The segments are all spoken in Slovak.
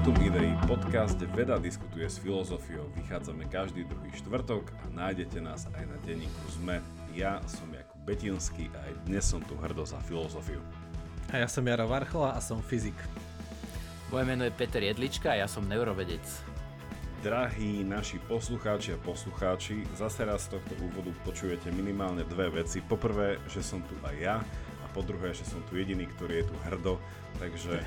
Factum Idei, podcast, kde veda diskutuje s filozofiou. Vychádzame každý druhý štvrtok a nájdete nás aj na denníku SME. Ja som Jakub Betinský a aj dnes som tu hrdo za filozofiu. A ja som Jaro Varchola a som fyzik. Moje meno je Peter Jedlička a ja som neurovedec. Drahí naši poslucháči a poslucháči, zase raz z tohto úvodu počujete minimálne dve veci. Poprvé, že som tu aj ja a po druhé, že som tu jediný, ktorý je tu hrdo. Takže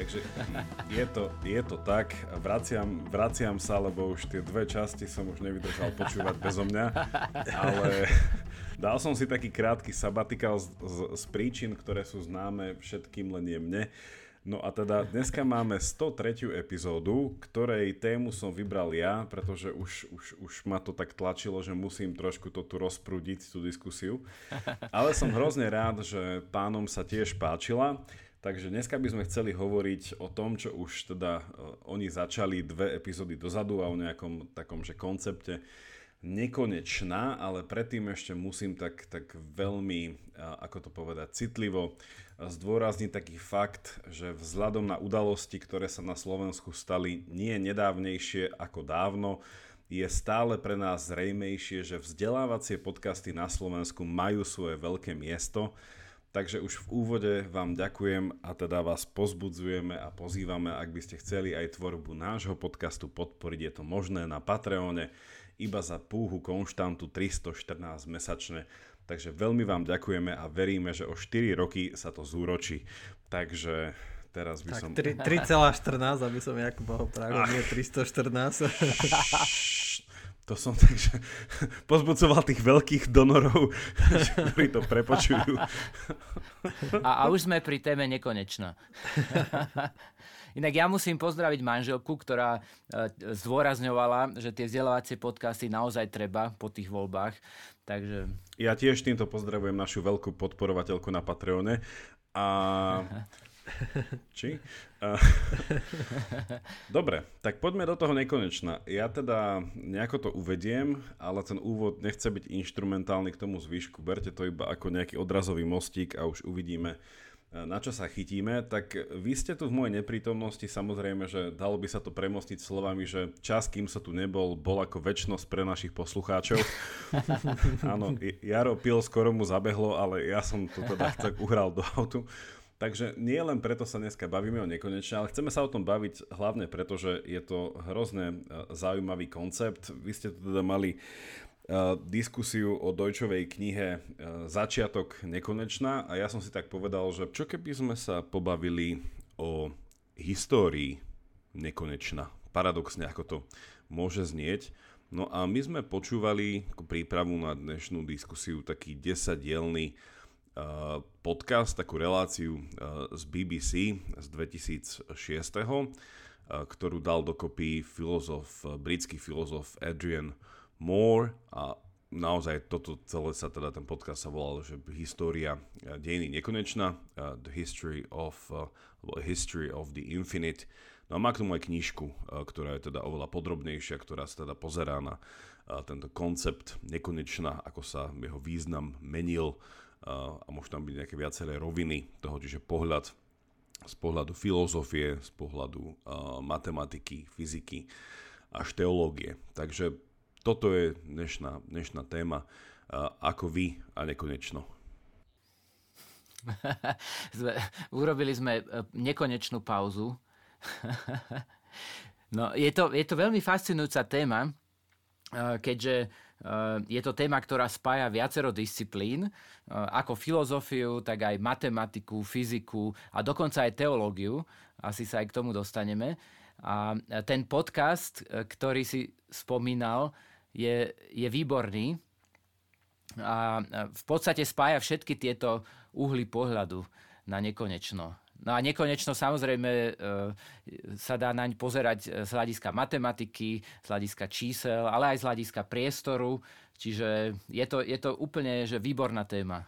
je to tak. Vraciam sa, lebo už tie dve časti som už nevydržal počúvať bezo mňa. Ale dal som si taký krátky sabatikál z príčin, ktoré sú známe všetkým, len nie mne. No a teda dneska máme 103. epizódu, ktorej tému som vybral ja, pretože už ma to tak tlačilo, že musím trošku to tu rozprúdiť, tú diskusiu. Ale som hrozne rád, že pánom sa tiež páčila. Takže dneska by sme chceli hovoriť o tom, čo už teda oni začali 2 epizódy dozadu a o nejakom takom, že koncepte nekonečná, ale predtým ešte musím tak veľmi, ako to povedať, citlivo zdôrazniť taký fakt, že vzhľadom na udalosti, ktoré sa na Slovensku stali nie nedávnejšie ako dávno, je stále pre nás zrejmejšie, že vzdelávacie podcasty na Slovensku majú svoje veľké miesto. Takže už v úvode vám ďakujem a teda vás pozbudzujeme a pozývame, ak by ste chceli aj tvorbu nášho podcastu podporiť, je to možné na Patreone iba za púhu konštantu 314 mesačne. Takže veľmi vám ďakujeme a veríme, že o 4 roky sa to zúročí. Takže teraz by som... 3,14, aby som Jakuba opravil, nie 314. To som takže pozbudzoval tých veľkých donorov, ktorí to prepočujú. A už sme pri téme nekonečná. Inak ja musím pozdraviť manželku, ktorá zdôrazňovala, že tie vzdelávacie podcasty naozaj treba po tých voľbách. Takže... Ja tiež týmto pozdravujem našu veľkú podporovateľku na Patreone. Či? Dobre, tak poďme do toho nekonečna. Ja teda nejako to uvediem, ale ten úvod nechce byť inštrumentálny k tomu zvyšku. Berte to iba ako nejaký odrazový mostík a už uvidíme, na čo sa chytíme. Tak vy ste tu v mojej neprítomnosti, samozrejme, že dalo by sa to premostiť slovami, že čas, kým sa tu nebol, bol ako večnosť pre našich poslucháčov. Áno, Jaro pil, skoro mu zabehlo, ale ja som to teda tak uhral do autu. Takže nie len preto sa dneska bavíme o nekonečne, ale chceme sa o tom baviť hlavne preto, že je to hrozne zaujímavý koncept. Vy ste tu teda mali diskusiu o Deutschovej knihe Začiatok nekonečná a ja som si tak povedal, že čo keby sme sa pobavili o histórii nekonečná. Paradoxne, ako to môže znieť. No a my sme počúvali prípravu na dnešnú diskusiu taký 10-dielny podcast, takú reláciu z BBC z 2006, ktorú dal dokopy britský filozof Adrian Moore a naozaj toto celé sa teda ten podcast sa volal, že História dejiny nekonečná, The History of the Infinite. No a má k tomu aj knižku, ktorá je teda oveľa podrobnejšia, ktorá sa teda pozerá na tento koncept nekonečná, ako sa jeho význam menil, a môžu tam byť nejaké viaceré roviny toho, čiže z pohľadu filozofie, z pohľadu matematiky, fyziky až teológie. Takže toto je dnešná téma, ako vy a nekonečno. Urobili sme nekonečnú pauzu. No, je to veľmi fascinujúca téma, keďže je to téma, ktorá spája viacero disciplín, ako filozofiu, tak aj matematiku, fyziku a dokonca aj teológiu. Asi sa aj k tomu dostaneme. A ten podcast, ktorý si spomínal, je výborný a v podstate spája všetky tieto uhly pohľadu na nekonečno. No a nekonečno samozrejme sa dá naň pozerať z hľadiska matematiky, z hľadiska čísel, ale aj z hľadiska priestoru. Čiže je to úplne že výborná téma.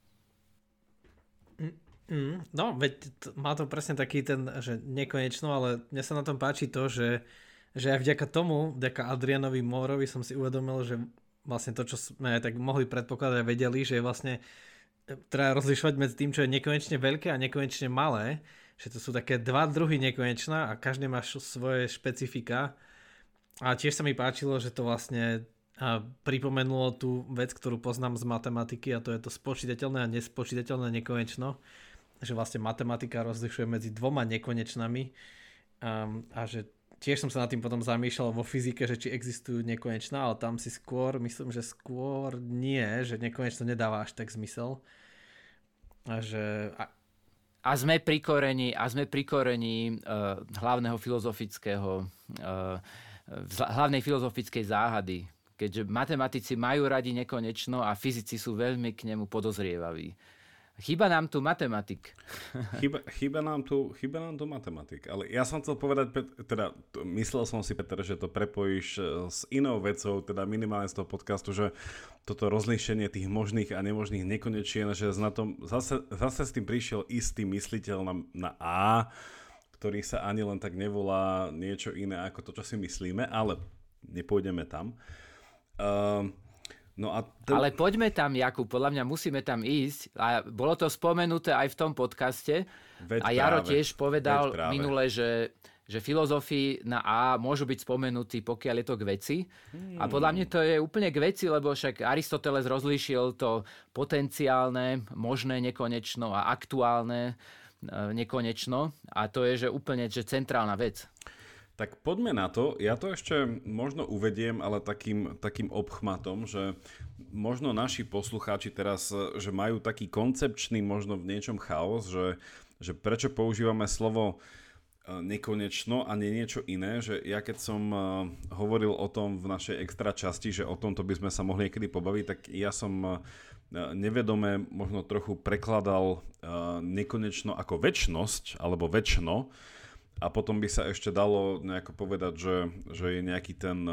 No, veď má to presne taký ten, že nekonečno, ale mne sa na tom páči to, že aj vďaka Adrianovi Moorovi som si uvedomil, že vlastne to, čo sme tak mohli predpokladať a vedeli, že vlastne treba rozlišovať medzi tým, čo je nekonečne veľké a nekonečne malé, že to sú také dva druhy nekonečná a každý má svoje špecifika. A tiež sa mi páčilo, že to vlastne pripomenulo tú vec, ktorú poznám z matematiky, a to je to spočítateľné a nespočítateľné nekonečno. Že vlastne matematika rozlišuje medzi dvoma nekonečnami a že tiež som sa nad tým potom zamýšľal vo fyzike, že či existujú nekonečná, ale tam si myslím, že skôr nie, že nekonečno nedáva až tak zmysel. A sme pri korení hlavnej filozofickej záhady, keďže matematici majú radi nekonečno a fyzici sú veľmi k nemu podozrievaví. Chýba nám tu matematik. Chýba nám tu matematik. Ale ja som chcel povedať, myslel som si, Peter, že to prepojíš s inou vecou, teda minimálne z toho podcastu, že toto rozlíšenie tých možných a nemožných nekonečien, že na tom zase s tým prišiel istý mysliteľ na A, ktorý sa ani len tak nevolá niečo iné ako to, čo si myslíme, ale nepôjdeme tam. Ale poďme tam, Jakub, podľa mňa musíme tam ísť. A bolo to spomenuté aj v tom podcaste. Jaro tiež povedal minule, že filozofii na A môžu byť spomenutí, pokiaľ je to k veci. A podľa mňa to je úplne k veci, lebo však Aristoteles rozlíšil to potenciálne, možné nekonečno a aktuálne nekonečno. A to je že úplne centrálna vec. Tak poďme na to. Ja to ešte možno uvediem, ale takým obchmatom, že možno naši poslucháči teraz, že majú taký koncepčný možno v niečom chaos, že prečo používame slovo nekonečno a nie niečo iné, že ja keď som hovoril o tom v našej extra časti, že o tomto by sme sa mohli niekedy pobaviť, tak ja som nevedome možno trochu prekladal nekonečno ako večnosť alebo večno. A potom by sa ešte dalo nejako povedať, že je nejaký ten,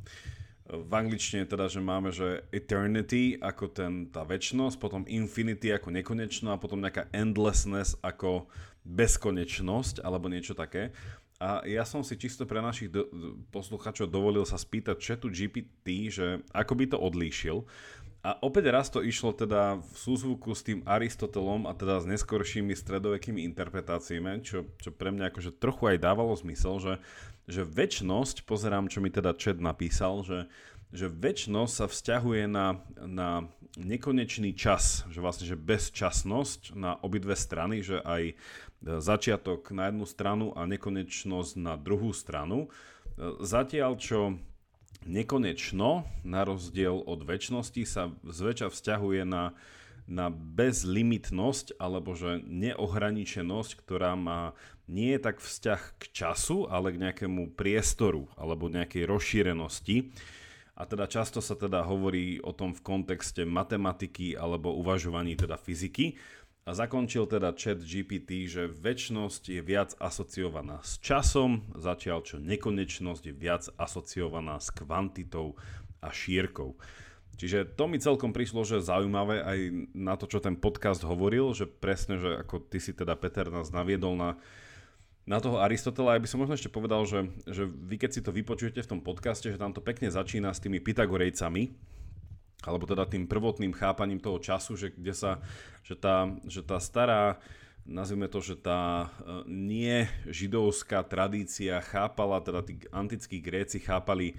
v angličtine teda, že máme, že eternity ako tá večnosť, potom infinity ako nekonečno a potom nejaká endlessness ako bezkonečnosť alebo niečo také. A ja som si čisto pre našich poslucháčov dovolil sa spýtať chatu GPT, že ako by to odlíšil. A opäť raz to išlo teda v súzvuku s tým Aristotelom a teda s neskoršími stredovekými interpretáciami, čo pre mňa akože trochu aj dávalo zmysel, že večnosť, pozerám, čo mi teda chat napísal, že večnosť sa vzťahuje na nekonečný čas, že vlastne že bezčasnosť na obidve strany, že aj začiatok na jednu stranu a nekonečnosť na druhú stranu. Zatiaľ, čo nekonečno, na rozdiel od večnosti, sa zväčša vzťahuje na bezlimitnosť alebo že neohraničenosť, ktorá má nie tak vzťah k času, ale k nejakému priestoru alebo nejakej rozšírenosti. A teda často sa teda hovorí o tom v kontexte matematiky alebo uvažovaní teda fyziky. A zakončil teda chat GPT, že večnosť je viac asociovaná s časom, zatiaľ čo nekonečnosť je viac asociovaná s kvantitou a šírkou. Čiže to mi celkom prišlo, že zaujímavé aj na to, čo ten podcast hovoril, že presne, že ako ty si teda, Peter, nás naviedol na toho Aristotela. Ja by som možno ešte povedal, že vy keď si to vypočujete v tom podcaste, že tam to pekne začína s tými Pythagorejcami, alebo teda tým prvotným chápaním toho času, že tá stará, nazvime to, že tá nie židovská tradícia chápala, teda tí antickí Gréci chápali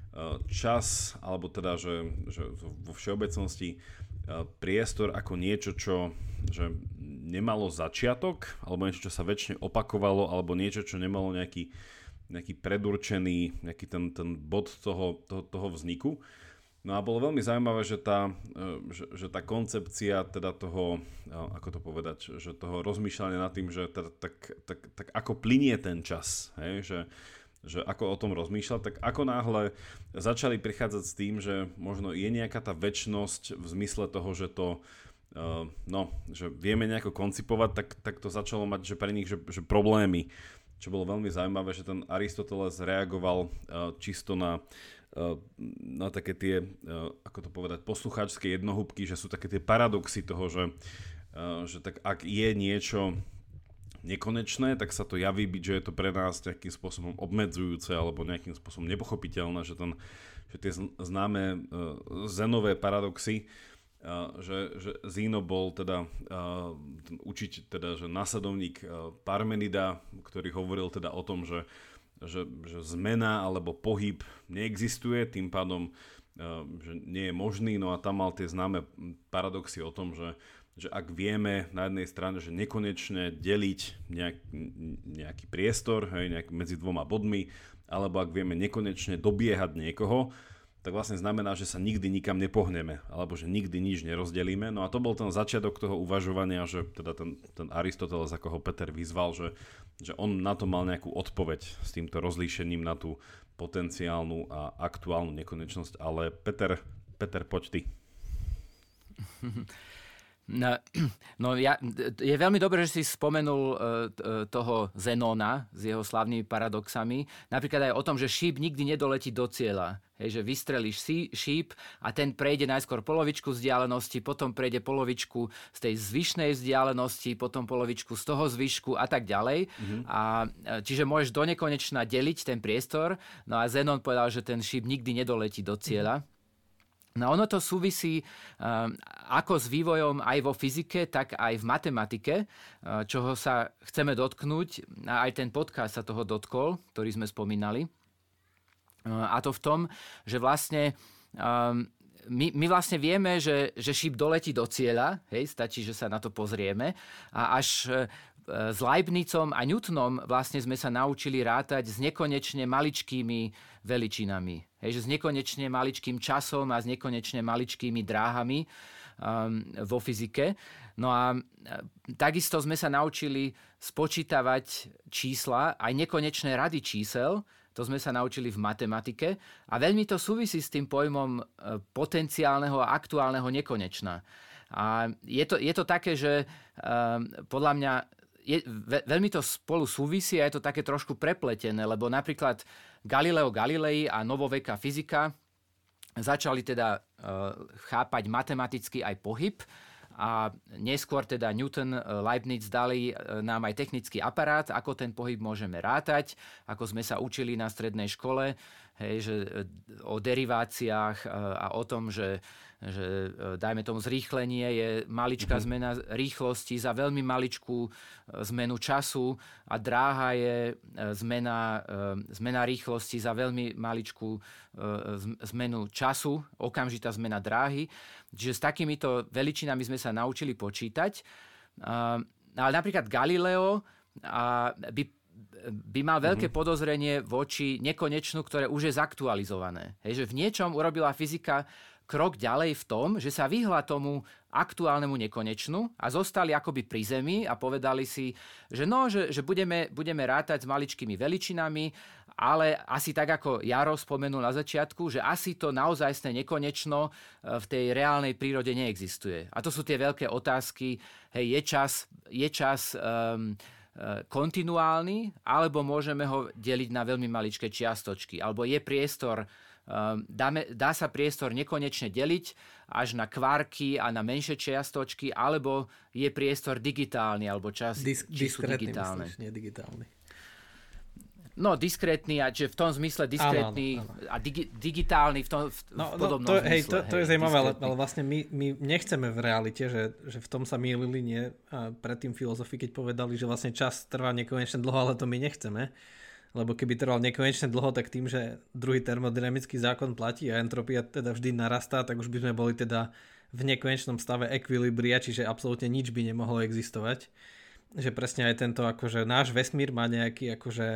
čas, alebo teda, že vo všeobecnosti priestor ako niečo, čo že nemalo začiatok, alebo niečo, čo sa väčšine opakovalo, alebo niečo, čo nemalo nejaký predurčený, nejaký ten bod toho vzniku. No a bolo veľmi zaujímavé, že tá koncepcia teda toho, ako to povedať, že toho rozmýšľania nad tým, že tak ako plynie ten čas, hej, že ako o tom rozmýšľať, tak ako náhle začali prichádzať s tým, že možno je nejaká tá večnosť v zmysle toho, že to že vieme nejako koncipovať, tak to začalo mať, že pre nich, že problémy, čo bolo veľmi zaujímavé, že ten Aristoteles reagoval čisto na také tie, ako to povedať, poslucháčské jednohúbky, že sú také tie paradoxy toho, že tak ak je niečo nekonečné, tak sa to javí byť, že je to pre nás nejakým spôsobom obmedzujúce alebo nejakým spôsobom nepochopiteľné, že tie známe Zenové paradoxy že Zeno bol teda učiť, teda, že nasledovník Parmenida, ktorý hovoril teda o tom, že zmena alebo pohyb neexistuje, tým pádom že nie je možný, no a tam mal tie známe paradoxy o tom, že ak vieme na jednej strane, že nekonečne deliť nejaký priestor, medzi dvoma bodmi, alebo ak vieme nekonečne dobiehať niekoho, tak vlastne znamená, že sa nikdy nikam nepohneme, alebo že nikdy nič nerozdelíme. No a to bol ten začiatok toho uvažovania, že teda ten Aristoteles, ako ho Peter vyzval, že on na to mal nejakú odpoveď s týmto rozlíšením na tú potenciálnu a aktuálnu nekonečnosť. Ale Peter, poď ty. No je veľmi dobré, že si spomenul toho Zenóna s jeho slávnymi paradoxami. Napríklad aj o tom, že šíp nikdy nedoletí do cieľa. Hej, že vystrelíš šíp a ten prejde najskôr polovičku vzdialenosti, potom prejde polovičku z tej zvyšnej vzdialenosti, potom polovičku z toho zvyšku a tak ďalej. Mm-hmm. Čiže môžeš donekonečna deliť ten priestor. No a Zenón povedal, že ten šíp nikdy nedoletí do cieľa. No ono to súvisí ako s vývojom aj vo fyzike, tak aj v matematike, čoho sa chceme dotknúť. A aj ten podcast sa toho dotkol, ktorý sme spomínali. A to v tom, že vlastne my vlastne vieme, že šíp doletí do cieľa, hej, stačí, že sa na to pozrieme. A až s Leibnizom a Newtonom vlastne sme sa naučili rátať s nekonečne maličkými veličinami. Hej, že s nekonečne maličkým časom a s nekonečne maličkými dráhami vo fyzike. No a takisto sme sa naučili spočítavať čísla, aj nekonečné rady čísel. To sme sa naučili v matematike. A veľmi to súvisí s tým pojmom potenciálneho a aktuálneho nekonečna. A je to také, že podľa mňa veľmi to spolu súvisí a je to také trošku prepletené, lebo napríklad Galileo Galilei a novoveká fyzika začali teda chápať matematicky aj pohyb a neskôr teda Newton, Leibniz dali nám aj technický aparát, ako ten pohyb môžeme rátať, ako sme sa učili na strednej škole, hej, že o deriváciách a o tom, že dajme tomu zrýchlenie je maličká zmena rýchlosti za veľmi maličkú zmenu času a dráha je zmena rýchlosti za veľmi maličkú zmenu času, okamžitá zmena dráhy. Čiže s takýmito veličinami sme sa naučili počítať. Ale napríklad Galileo by mal veľké podozrenie voči nekonečnu, ktoré už je zaktualizované. Hej, že v niečom urobila fyzika krok ďalej v tom, že sa vyhla tomu aktuálnemu nekonečnu a zostali akoby pri zemi a povedali si, že budeme rátať s maličkými veličinami, ale asi tak, ako Jaro spomenul na začiatku, že asi to naozajstné nekonečno v tej reálnej prírode neexistuje. A to sú tie veľké otázky, hej, je čas kontinuálny, alebo môžeme ho deliť na veľmi maličké čiastočky, alebo je priestor, dá sa priestor nekonečne deliť až na kvárky a na menšie čiastočky, alebo je priestor digitálny, alebo čas sú digitálne. Myslíš, nie digitálny. No, diskrétny, a čiže v tom zmysle diskrétny a digitálny v podobnom zmysle. To je zaujímavé, ale vlastne my nechceme v realite, že v tom sa mýlili, nie? A predtým filozofi, keď povedali, že vlastne čas trvá nekonečne dlho, ale to my nechceme. Lebo keby trval nekonečne dlho, tak tým, že druhý termodynamický zákon platí a entropia teda vždy narastá, tak už by sme boli teda v nekonečnom stave ekvilibria, čiže absolútne nič by nemohlo existovať. Že presne aj tento, akože náš vesmír má nejaké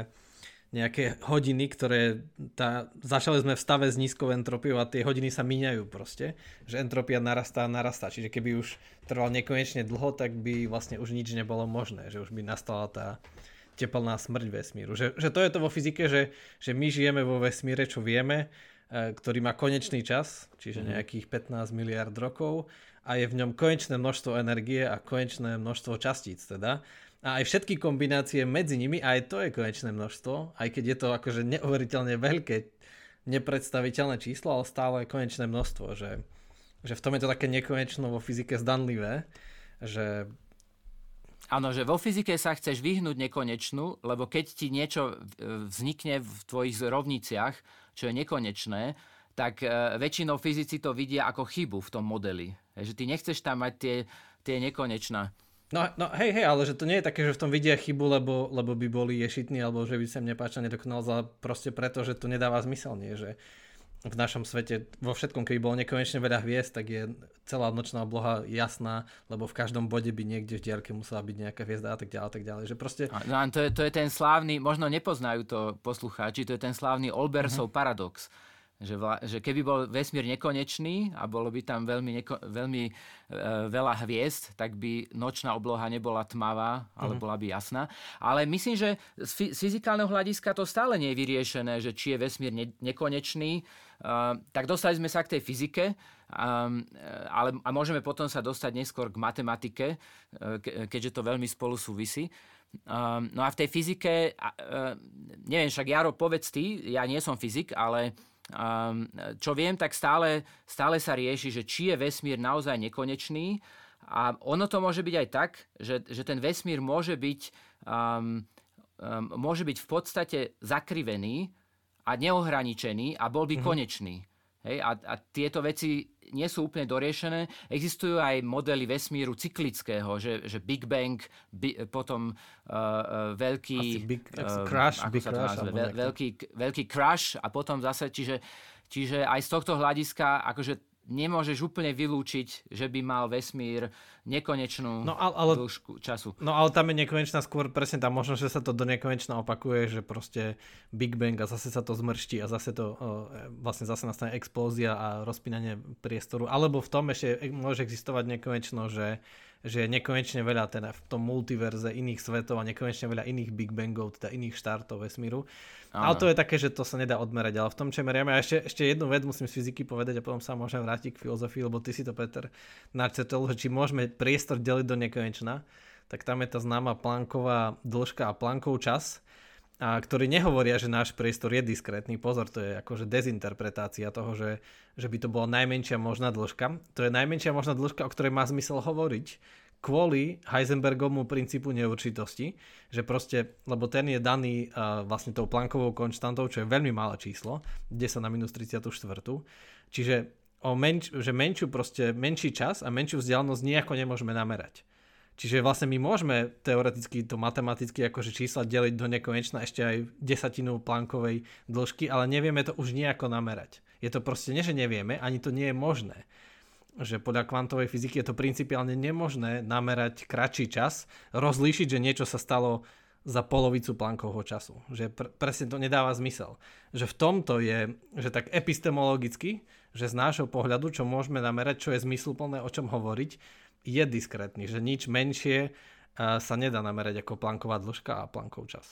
hodiny, ktoré začali sme v stave s nízkou entropiou a tie hodiny sa míňajú proste, že entropia narastá. Čiže keby už trval nekonečne dlho, tak by vlastne už nič nebolo možné, že už by nastala tá tepelná smrť vesmíru. Že to je to vo fyzike, že my žijeme vo vesmíre, čo vieme, ktorý má konečný čas, čiže nejakých 15 miliard rokov a je v ňom konečné množstvo energie a konečné množstvo častíc teda. A aj všetky kombinácie medzi nimi, aj to je konečné množstvo, aj keď je to akože neuveriteľne veľké, nepredstaviteľné číslo, ale stále konečné množstvo. Že v tom je to také nekonečno vo fyzike zdanlivé, že áno, že vo fyzike sa chceš vyhnúť nekonečnú, lebo keď ti niečo vznikne v tvojich rovniciach, čo je nekonečné, tak väčšinou fyzici to vidia ako chybu v tom modeli. Že ty nechceš tam mať tie nekonečná. No hej, ale že to nie je také, že v tom vidia chybu, lebo by boli ješitní, alebo že by sa im nepáčil nedokonalosť, ale proste preto, že to nedáva zmysel, nie? Že v našom svete, vo všetkom, keby bolo nekonečne veľa hviezd, tak je celá nočná obloha jasná, lebo v každom bode by niekde v diaľke musela byť nejaká hviezda a tak ďalej. Že proste... No, to je ten slávny, možno nepoznajú to poslucháči, to je ten slávny Olbersov paradox. Že keby bol vesmír nekonečný a bolo by tam veľmi veľa hviezd, tak by nočná obloha nebola tmavá, ale bola by jasná. Ale myslím, že z fyzikálneho hľadiska to stále nie je vyriešené, že či je vesmír nekonečný. Tak dostali sme sa k tej fyzike, ale môžeme potom sa dostať neskôr k matematike, keďže to veľmi spolu súvisí. No a v tej fyzike, neviem, však Jaro, povedz ty, ja nie som fyzik, ale čo viem, tak stále sa rieši, že či je vesmír naozaj nekonečný, a ono to môže byť aj tak, že ten vesmír môže byť v podstate zakrivený a neohraničený a bol by konečný. Hej? A tieto veci nie sú úplne doriešené. Existujú aj modely vesmíru cyklického, že Big Bang, potom veľký crash, veľký crash a potom zase, čiže aj z tohto hľadiska akože nemôžeš úplne vylúčiť, že by mal vesmír nekonečnú dĺžku času. No ale tam je nekonečná skôr presne tá možnosť, že sa to do nekonečna opakuje, že proste Big Bang a zase sa to zmrští a zase to vlastne zase nastane explózia a rozpínanie priestoru. Alebo v tom ešte môže existovať nekonečno, že je nekonečne veľa teda v tom multiverze iných svetov a nekonečne veľa iných Big Bangov, teda iných štartov vesmíru. Áno. Ale to je také, že to sa nedá odmerať. Ale v tom, čo meriame, a ešte jednu vec musím z fyziky povedať a potom sa môžem vrátiť k filozofii, lebo ty si to, Peter, načetol, že či môžeme priestor deliť do nekonečna, tak tam je tá známa Plancková dĺžka a Planckov čas, ktorí nehovoria, že náš priestor je diskrétny. Pozor, to je akože dezinterpretácia toho, že by to bola najmenšia možná dĺžka. To je najmenšia možná dĺžka, o ktorej má zmysel hovoriť, kvôli Heisenbergovmu princípu neurčitosti, že proste, lebo ten je daný vlastne tou Planckovou konštantou, čo je veľmi malé číslo, 10⁻34. Čiže že menší čas a menšiu vzdialenosť nejako nemôžeme namerať. Čiže vlastne my môžeme teoreticky to matematicky akože čísla deliť do nekonečna ešte aj desatinu Planckovej dĺžky, ale nevieme to už nejako namerať. Je to proste nie, že nevieme, ani to nie je možné. Že podľa kvantovej fyziky je to principiálne nemožné namerať kratší čas, rozlíšiť, že niečo sa stalo za polovicu Planckovho času. Že presne to nedáva zmysel. Že v tomto je, že tak epistemologicky, že z nášho pohľadu, čo môžeme namerať, čo je zmysluplné, o čom hovoriť, je diskrétny. Že nič menšie sa nedá namerať ako Plancková dĺžka a Planckov čas.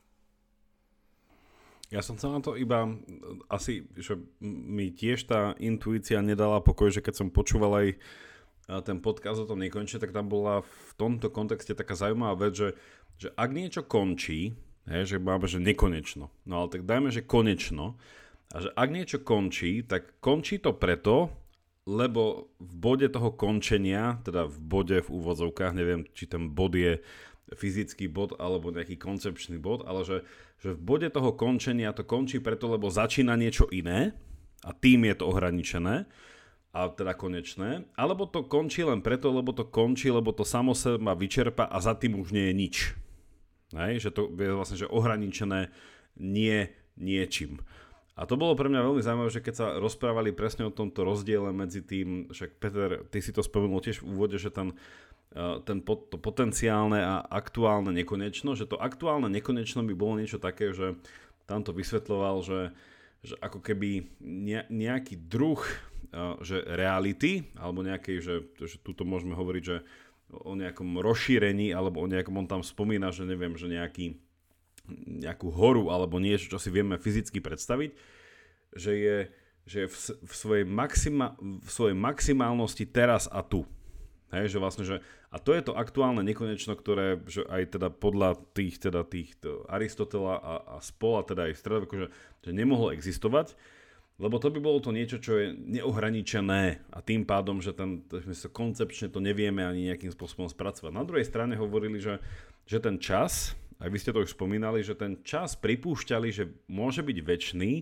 Ja som chcel na to iba asi, že mi tiež tá intuícia nedala pokoj, že keď som počúval aj ten podcast o tom nekonečne, tak tam bola v tomto kontexte taká zaujímavá vec, že ak niečo končí, že máme, že nekonečno, no ale tak dajme, že konečno, a že ak niečo končí, tak končí to preto, lebo v bode toho končenia, teda v bode v úvodzovkách, neviem, či ten bod je fyzický bod alebo nejaký koncepčný bod, ale že v bode toho končenia to končí preto, lebo začína niečo iné a tým je to ohraničené a teda konečné, alebo to končí len preto, lebo to končí, lebo to samo seba vyčerpa a za tým už nie je nič. Hej? Že to je vlastne že ohraničené nie niečím. A to bolo pre mňa veľmi zaujímavé, že keď sa rozprávali presne o tomto rozdiele medzi tým, však Peter, ty si to spomenul tiež v úvode, že to potenciálne a aktuálne nekonečno, že to aktuálne nekonečno by bolo niečo také, že tam to vysvetľoval, že ako keby nejaký druh že reality, alebo nejakej, že tuto môžeme hovoriť, že o nejakom rozšírení, alebo o nejakom, on tam spomína, že neviem, že nejakú horu, alebo niečo, čo si vieme fyzicky predstaviť, že je v svojej maximálnosti teraz a tu. Hej, že vlastne, a to je to aktuálne nekonečno, ktoré že aj teda podľa tých Aristotela a spola, teda aj v stredoveku, že nemohlo existovať, lebo to by bolo to niečo, čo je neohraničené a tým pádom, že koncepčne to nevieme ani nejakým spôsobom spracovať. Na druhej strane hovorili, že ten čas, aj vy ste to už spomínali, že ten čas pripúšťali, že môže byť večný,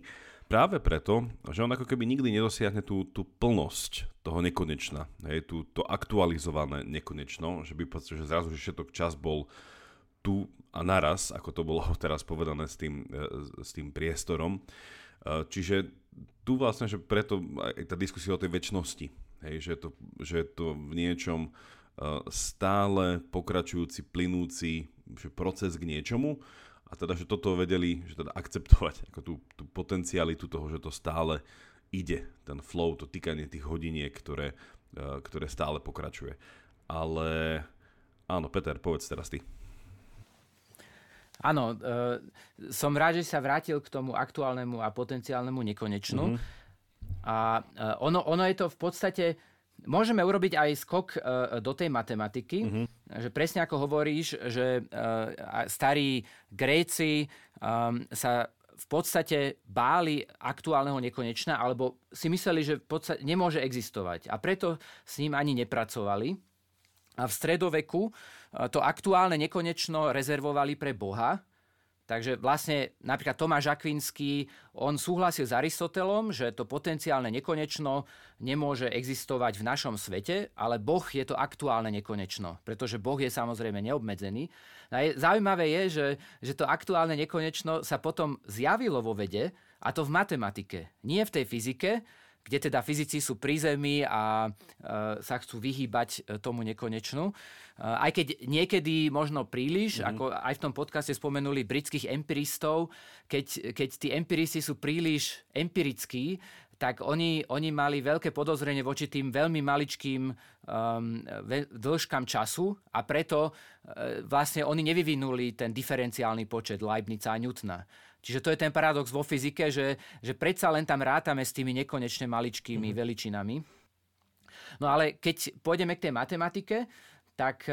Práve preto, že on ako keby nikdy nedosiahne tú plnosť toho nekonečna, hej, to aktualizované nekonečno, že by povedal, že zrazu, že všetok čas bol tu a naraz, ako to bolo teraz povedané s tým priestorom. Čiže tu vlastne, že preto aj tá diskusia o tej večnosti, hej, že je to v niečom stále pokračujúci, plynúci proces k niečomu, a teda, že toto vedeli, že teda akceptovať ako tú potencialitu toho, že to stále ide, ten flow, to tykanie tých hodiniek, ktoré stále pokračuje. Ale áno, Peter, povedz teraz ty. Áno, som rád, že sa vrátil k tomu aktuálnemu a potenciálnemu nekonečnu. A ono je to v podstate... Môžeme urobiť aj skok do tej matematiky, že presne ako hovoríš, že starí Gréci sa v podstate báli aktuálneho nekonečna, alebo si mysleli, že v podstate nemôže existovať a preto s ním ani nepracovali. A v stredoveku to aktuálne nekonečno rezervovali pre Boha. Takže vlastne napríklad Tomáš Akvinský, on súhlasil s Aristotelom, že to potenciálne nekonečno nemôže existovať v našom svete, ale Boh je to aktuálne nekonečno, pretože Boh je samozrejme neobmedzený. A zaujímavé je, že to aktuálne nekonečno sa potom zjavilo vo vede, a to v matematike, nie v tej fyzike, kde teda fyzici sú pri Zemi a sa chcú vyhýbať tomu nekonečnu. Aj keď niekedy možno príliš, ako aj v tom podcaste spomenuli britských empiristov, keď tí empiristi sú príliš empirickí, tak oni mali veľké podozrenie voči tým veľmi maličkým dĺžkam času a preto vlastne oni nevyvinuli ten diferenciálny počet Leibniza a Newtona. Čiže to je ten paradox vo fyzike, že predsa len tam rátame s tými nekonečne maličkými veličinami. No ale keď pôjdeme k tej matematike, tak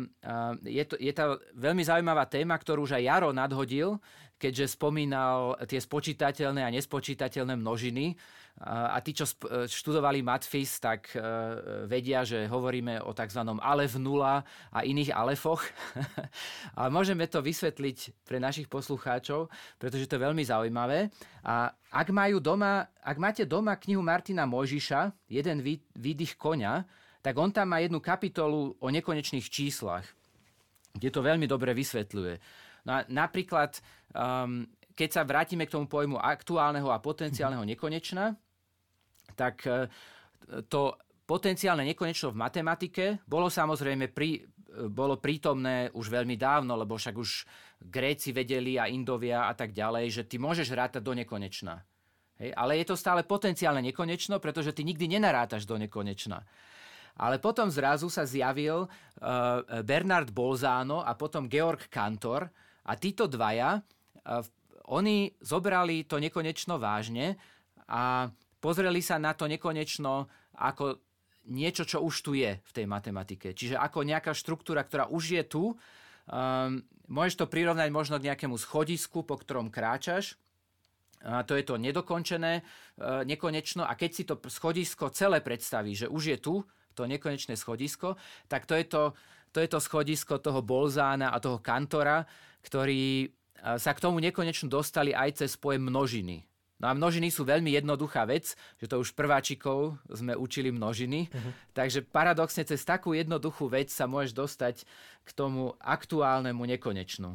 je to veľmi zaujímavá téma, ktorú už aj Jaro nadhodil, keďže spomínal tie spočítateľné a nespočítateľné množiny. A tí, čo študovali matfis, tak vedia, že hovoríme o tzv. Alef 0 a iných alefoch. A môžeme to vysvetliť pre našich poslucháčov, pretože to je veľmi zaujímavé. A ak máte doma knihu Martina Mojžiša, Jeden výdych koňa, tak on tam má jednu kapitolu o nekonečných číslach, kde to veľmi dobre vysvetľuje. No a napríklad, keď sa vrátime k tomu pojmu aktuálneho a potenciálneho nekonečna, tak to potenciálne nekonečno v matematike bolo samozrejme bolo prítomné už veľmi dávno, lebo však už Gréci vedeli a Indovia a tak ďalej, že ty môžeš rátať do nekonečna. Hej? Ale je to stále potenciálne nekonečno, pretože ty nikdy nenarátaš do nekonečna. Ale potom zrazu sa zjavil Bernard Bolzano a potom Georg Cantor a títo dvaja, oni zobrali to nekonečno vážne a pozreli sa na to nekonečno ako niečo, čo už tu je v tej matematike. Čiže ako nejaká štruktúra, ktorá už je tu. Môžeš to prirovnať možno k nejakému schodisku, po ktorom kráčaš. A to je to nedokončené nekonečno. A keď si to schodisko celé predstavíš, že už je tu to nekonečné schodisko, tak to je to schodisko toho Bolzána a toho Cantora, ktorí sa k tomu nekonečnu dostali aj cez pojem množiny. No a množiny sú veľmi jednoduchá vec, že to už prváčikov sme učili množiny. Takže paradoxne cez takú jednoduchú vec sa môžeš dostať k tomu aktuálnemu nekonečnu.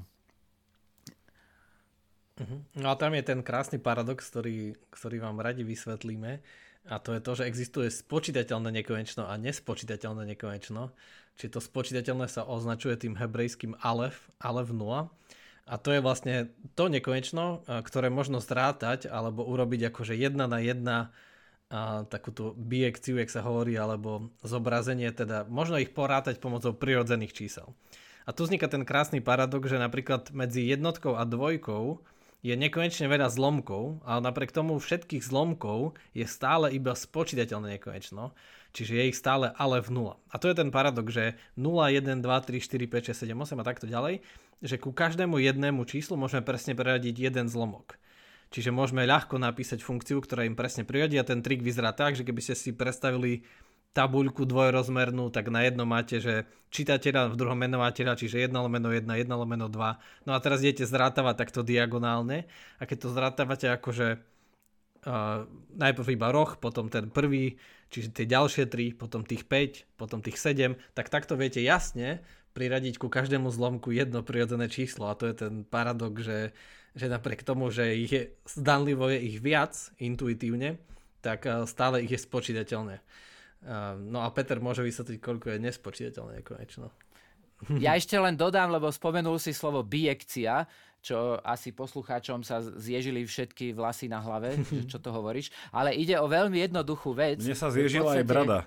No a tam je ten krásny paradox, ktorý vám radi vysvetlíme. A to je to, že existuje spočítateľné nekonečno a nespočítateľné nekonečno. Čiže to spočítateľné sa označuje tým hebrejským alef 0. A to je vlastne to nekonečno, ktoré možno zrátať alebo urobiť akože 1 na 1 takúto bijekciu, jak sa hovorí, alebo zobrazenie, teda možno ich porátať pomocou prirodzených čísel. A tu vzniká ten krásny paradox, že napríklad medzi jednotkou a dvojkou je nekonečne veľa zlomkov, ale napriek tomu všetkých zlomkov je stále iba spočítateľné nekonečno, čiže je ich stále alef 0. A to je ten paradox, že 0, 1, 2, 3, 4, 5, 6, 7, 8 a takto ďalej, že ku každému jednému číslu môžeme presne priradiť jeden zlomok. Čiže môžeme ľahko napísať funkciu, ktorá im presne priradí a ten trik vyzerá tak, že keby ste si predstavili tabuľku dvojrozmernú, tak na jednom máte, že čitateľa, v druhom menovateľa, čiže 1/1, 1/2. No a teraz idete zrátavať takto diagonálne a keď to zrátavate akože najprv iba roh, potom ten prvý, čiže tie ďalšie 3, potom tých 5, potom tých 7, tak takto viete jasne priradiť ku každému zlomku jedno prirodzené číslo a to je ten paradox, že napriek tomu, že ich je zdanlivo je ich viac intuitívne, tak stále ich je spočítateľné. No a Peter môže vysvetliť, koľko je nespočítateľné nekonečno. Ja ešte len dodám, lebo spomenul si slovo bijekcia, čo asi poslucháčom sa zježili všetky vlasy na hlave, čo to hovoríš, ale ide o veľmi jednoduchú vec. Mne sa zježila aj brada.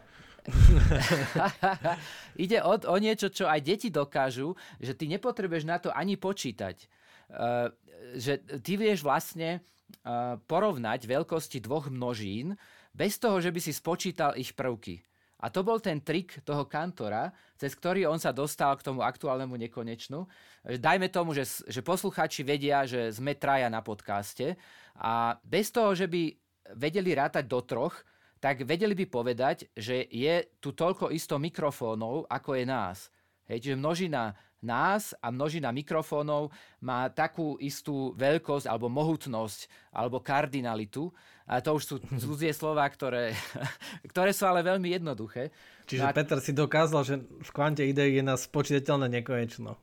Ide o niečo, čo aj deti dokážu, že ty nepotrebuješ na to ani počítať. Že ty vieš vlastne porovnať veľkosti dvoch množín bez toho, že by si spočítal ich prvky. A to bol ten trik toho Cantora, cez ktorý on sa dostal k tomu aktuálnemu nekonečnu. Dajme tomu, že poslucháči vedia, že sme traja na podcaste a bez toho, že by vedeli rátať do 3, tak vedeli by povedať, že je tu toľko isto mikrofónov, ako je nás. Hej, čiže množina nás a množina mikrofónov má takú istú veľkosť alebo mohutnosť alebo kardinalitu. A to už sú cudzie slová, ktoré sú ale veľmi jednoduché. Čiže Peter si dokázal, že v kvante ideí je nás spočítateľné nekonečno.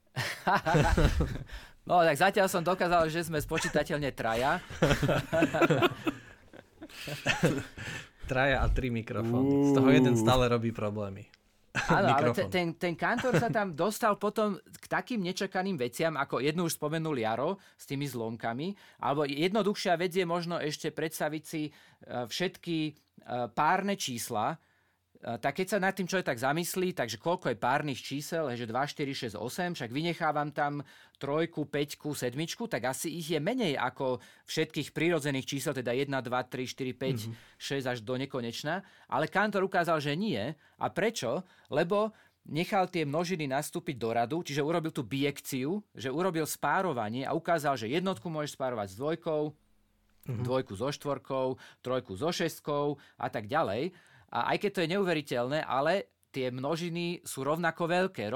No tak zatiaľ som dokázal, že sme spočítateľne traja. Traja a 3 mikrofóny. Z toho jeden stále robí problémy. Áno, ale ten Cantor sa tam dostal potom k takým nečakaným veciam, ako jednu už spomenul Jaro s tými zlomkami, alebo jednoduchšia vec je možno ešte predstaviť si všetky párne čísla. Tak keď sa nad tým človek tak zamyslí, takže koľko je párnych čísel, že 2, 4, 6, 8, však vynechávam tam 3, 5, 7, tak asi ich je menej ako všetkých prírodzených čísel, teda 1, 2, 3, 4, 5, 6 až do nekonečna. Ale Cantor ukázal, že nie. A prečo? Lebo nechal tie množiny nastúpiť do radu, čiže urobil tú bijekciu, že urobil spárovanie a ukázal, že jednotku môžeš spárovať s dvojkou, dvojku so štvorkou, trojku so šestkou a tak ďalej. A aj keď to je neuveriteľné, ale tie množiny sú rovnako veľké.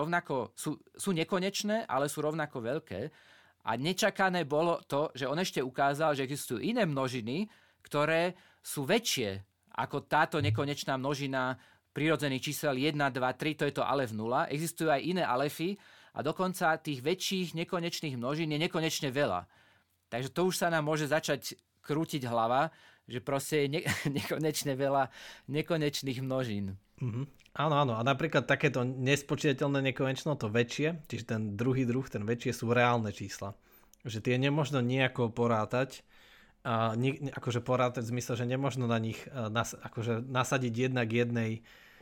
Sú nekonečné, ale sú rovnako veľké. A nečakané bolo to, že on ešte ukázal, že existujú iné množiny, ktoré sú väčšie ako táto nekonečná množina prírodzených čísel 1, 2, 3, to je to alef 0. Existujú aj iné alefy a dokonca tých väčších nekonečných množín je nekonečne veľa. Takže to už sa nám môže začať krútiť hlava, že proste je nekonečne veľa nekonečných množín. Áno. A napríklad takéto nespočítateľné nekonečno, to väčšie, čiže ten druhý druh, ten väčšie sú reálne čísla. Že tie nemožno nejako porátať. Akože porátať v zmysle, že nemožno na nich akože nasadiť jedna k jednej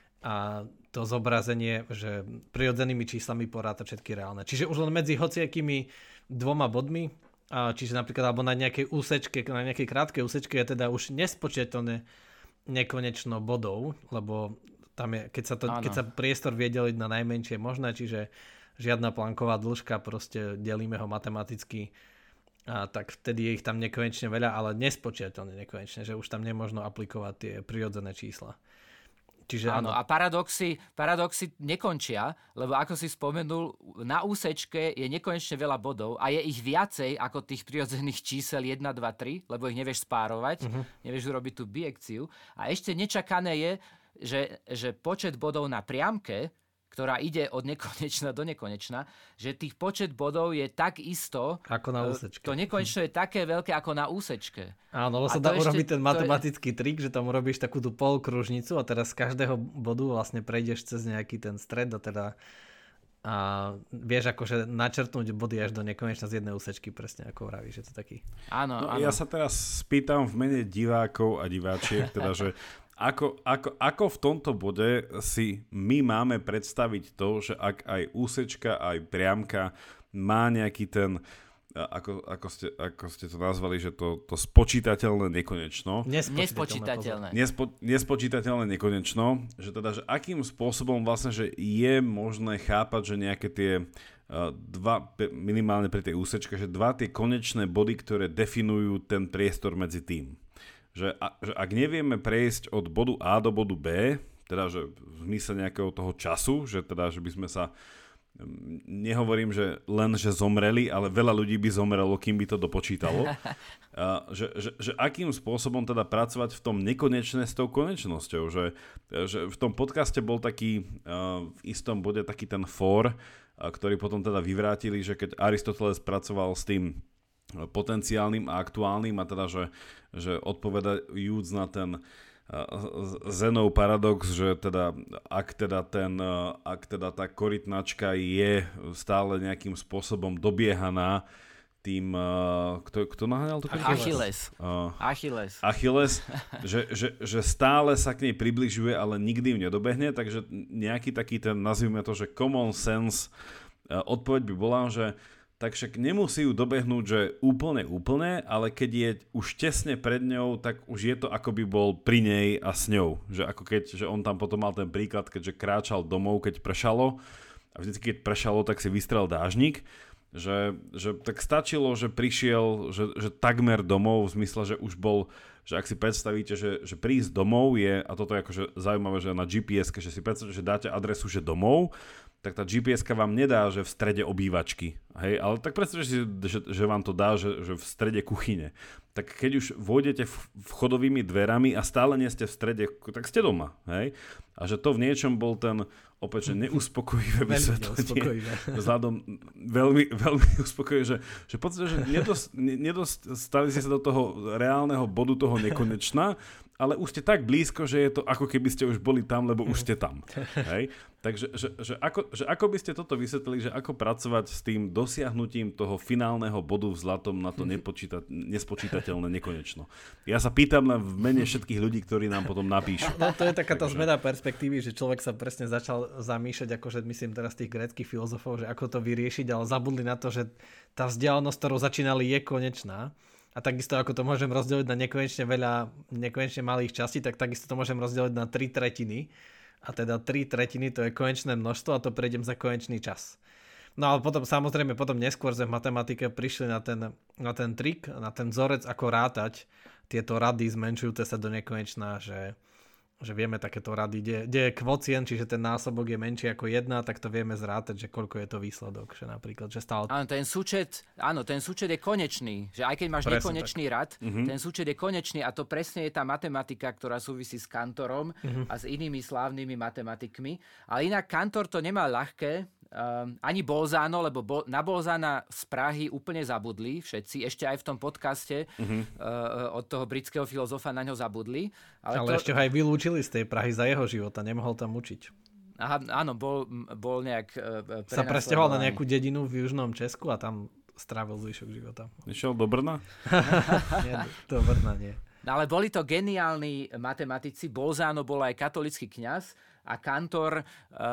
a to zobrazenie, že prirodzenými číslami porátať všetky reálne. Čiže už len medzi hociakými dvoma bodmi, čiže napríklad alebo na nejakej úsečke, na nejakej krátkej úsečke je teda už nespočítateľné nekonečno bodov, lebo tam je, keď sa priestor vie deliť na najmenšie možné, čiže žiadna planková dĺžka, proste delíme ho matematicky, tak vtedy je ich tam nekonečne veľa, ale nespočítateľne nekonečne, že už tam nemožno aplikovať tie prirodzené čísla. Čiže áno, a paradoxy nekončia, lebo ako si spomenul, na úsečke je nekonečne veľa bodov a je ich viacej ako tých prirodzených čísel 1, 2, 3, lebo ich nevieš spárovať, nevieš urobiť tú bijekciu. A ešte nečakané je, že počet bodov na priamke, ktorá ide od nekonečna do nekonečna, že tých počet bodov je tak isto, ako na úsečke. To nekonečno je také veľké ako na úsečke. Áno, lebo sa dá urobiť ten matematický trik, že tam urobíš takú tú polkružnicu a teraz z každého bodu vlastne prejdeš cez nejaký ten stred a teda vieš akože načrtnúť body až do nekonečna z jednej úsečky, presne ako vravíš, že to taký. Áno. Ja sa teraz spýtam v mene divákov a diváčiek, teda, že Ako v tomto bode si my máme predstaviť to, že ak aj úsečka, aj priamka má nejaký ten, ako ste to nazvali, že to spočítateľné nekonečno. Nespočítateľné nekonečno. Že teda, že akým spôsobom vlastne, že je možné chápať, že nejaké tie dva, minimálne pri tej úsečke, že dva tie konečné body, ktoré definujú ten priestor medzi tým. Že ak nevieme prejsť od bodu A do bodu B, teda že v zmysle nejakého toho času, že teda, že by sme sa nehovorím, že len, že zomreli, ale veľa ľudí by zomrelo, kým by to dopočítalo. Že akým spôsobom teda pracovať v tom nekonečné s tou konečnosťou. Že v tom podcaste bol taký v istom bode taký ten fór, ktorý potom teda vyvrátili, že keď Aristoteles pracoval s tým potenciálnym a aktuálnym a teda, že odpovedajúc na ten Zenov paradox, že teda ak teda tá korytnačka je stále nejakým spôsobom dobiehaná tým, kto naháňal to? Achilles, že stále sa k nej približuje, ale nikdy ju nedobehne, takže nejaký taký ten, nazvime to, že common sense odpoveď by bola, že tak však nemusí ju dobehnúť, že úplne, ale keď je už tesne pred ňou, tak už je to ako by bol pri nej a s ňou. Že ako že on tam potom mal ten príklad, keďže kráčal domov, keď pršalo a vždy, keď pršalo, tak si vystrel dážnik, že tak stačilo, že prišiel, že takmer domov, v zmysle, že už bol, že ak si predstavíte, že prísť domov je, a toto je akože zaujímavé, že na GPS-ke, že si predstavíte, že dáte adresu, že domov, tak tá GPS-ka vám nedá, že v strede obývačky. Hej? Ale tak predstavte si, že vám to dá, že v strede kuchyne. Tak keď už vôjdete vchodovými dverami a stále nie ste v strede, tak ste doma. Hej? A že to v niečom bol ten opäť, že neuspokojivé vysvetlenie. Vzhľadom veľmi, veľmi uspokojivé, že v podstate, že nedostali ste sa do toho reálneho bodu toho nekonečna, ale už ste tak blízko, že je to ako keby ste už boli tam, lebo už ste tam. Hej? Takže že ako by ste toto vysvetlili, že ako pracovať s tým dosiahnutím toho finálneho bodu vzhľadom na to nespočítateľné nekonečno. Ja sa pýtam len v mene všetkých ľudí, ktorí nám potom napíšu. No to je takáto zmena perspektívy, že človek sa presne začal zamýšľať, akože myslím teraz tých gréckych filozofov, že ako to vyriešiť, ale zabudli na to, že tá vzdialenosť, ktorou začínali, je konečná. A takisto ako to môžem rozdeliť na nekonečne malých častí, tak takisto to môžem rozdeliť na 3/3. A teda 3/3 to je konečné množstvo a to prejdem za konečný čas. No ale potom samozrejme neskôr sme v matematike prišli na ten trik, na ten vzorec, ako rátať tieto rady zmenšujúce sa do nekonečná, že vieme takéto rady, kde je kvocient, čiže ten násobok je menší ako 1, tak to vieme zrátať, že koľko je to výsledok, že napríklad, že stále... Áno, ten súčet je konečný, že aj keď máš nekonečný rad, ten súčet je konečný a to presne je tá matematika, ktorá súvisí s Cantorom a s inými slávnymi matematikmi. Ale inak Cantor to nemá ľahké, ani Bolzano, lebo na Bolzana z Prahy úplne zabudli všetci, ešte aj v tom podcaste od toho britského filozofa na ňo zabudli. Ale ešte ho aj vylúčili z tej Prahy za jeho života, nemohol tam učiť. Aha, áno, bol nejak sa presťahoval na nejakú dedinu v južnom Česku a tam strávil zvyšok života. Išiel do Brna? Nie, do Brna nie. No, ale boli to geniálni matematici, Bolzano bol aj katolícky kňaz, a Cantor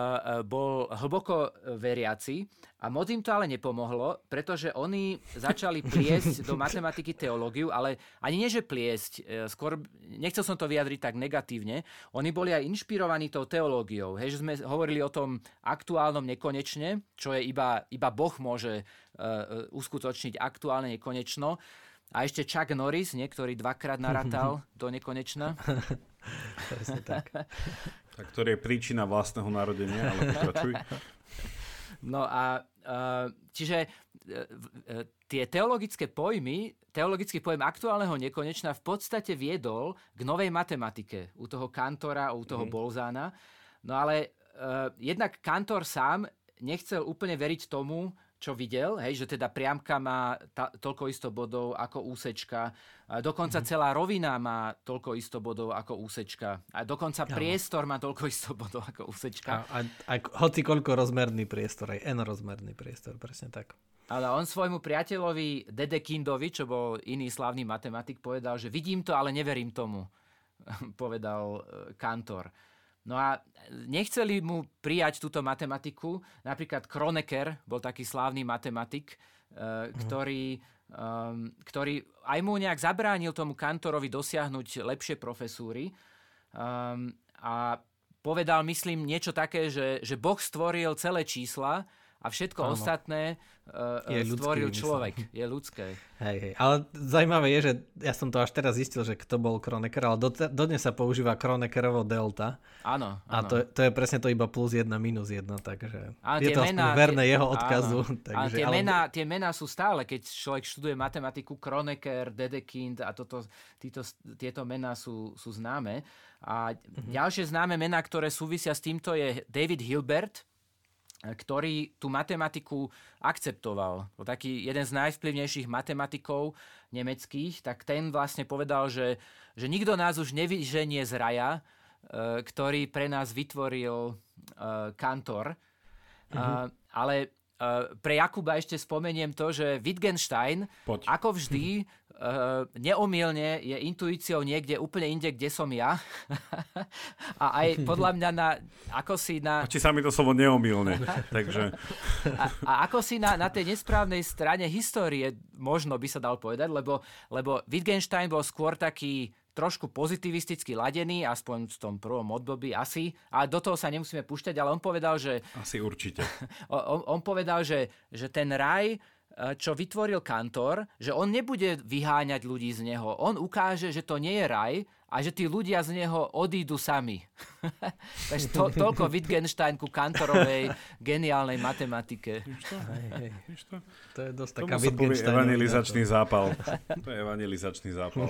bol hlboko veriaci a moc im to ale nepomohlo, pretože oni začali pliesť do matematiky teológiu, ale ani nie, že pliesť, skôr nechcel som to vyjadriť tak negatívne, oni boli aj inšpirovaní tou teológiou, hej, že sme hovorili o tom aktuálnom nekonečne, čo je iba Boh môže uskutočniť aktuálne nekonečno. A ešte Chuck Norris, ktorý dvakrát narátal do nekonečna. Presne tak. Tak ktorý je príčina vlastného narodenia, ale pokračuj. No a čiže tie teologický pojem aktuálneho nekonečna v podstate viedol k novej matematike u toho Cantora, u toho Bolzana. No ale jednak Cantor sám nechcel úplne veriť tomu, čo videl, hej, že teda priamka má toľko isto bodov ako úsečka, dokonca celá rovina má toľko isto bodov ako úsečka, a dokonca priestor má toľko isto bodov ako úsečka. A hoci koľko rozmerný priestor, aj n-rozmerný priestor, presne tak. Ale on svojmu priateľovi Dedekindovi, čo bol iný slávny matematik, povedal, že vidím to, ale neverím tomu, povedal Cantor. No a nechceli mu prijať túto matematiku. Napríklad Kronecker bol taký slávny matematik, ktorý aj mu nejak zabránil tomu Cantorovi dosiahnuť lepšie profesúry. A povedal, myslím, niečo také, že Boh stvoril celé čísla a všetko ostatné stvoril človek. Je ľudské. Hej. Ale zaujímavé je, že ja som to až teraz zistil, že kto bol Kronecker, ale dodnes sa používa Kroneckerovo delta. Áno. A to je presne to iba +1, -1, takže je to mená, verné jeho odkazu. Takže, tie mená sú stále, keď človek študuje matematiku, Kronecker, Dedekind a tieto mená sú známe. A ďalšie známe mená, ktoré súvisia s týmto, je David Hilbert, ktorý tú matematiku akceptoval. Bol taký jeden z najvplyvnejších matematikov nemeckých, tak ten vlastne povedal, že nikto nás už nevyženie z raja, ktorý pre nás vytvoril Cantor. Ale pre Jakuba ešte spomeniem to, že Wittgenstein, ako vždy, neomylne je intuíciou niekde úplne inde, kde som ja. A aj podľa mňa Či sa mi to slovo neomylne. Takže... A ako si na tej nesprávnej strane histórie, možno by sa dal povedať, lebo Wittgenstein bol skôr taký trošku pozitivisticky ladený, aspoň v tom prvom období asi. A do toho sa nemusíme púšťať, ale on povedal, že... Asi určite. On povedal, že ten raj, čo vytvoril Cantor, že on nebude vyháňať ľudí z neho. On ukáže, že to nie je raj a že tí ľudia z neho odídu sami. Takže toľko Wittgenstein ku Cantorovej geniálnej matematike. To je dosť taká Wittgenstein. Evangelizačný zápal. To je evangelizačný zápal.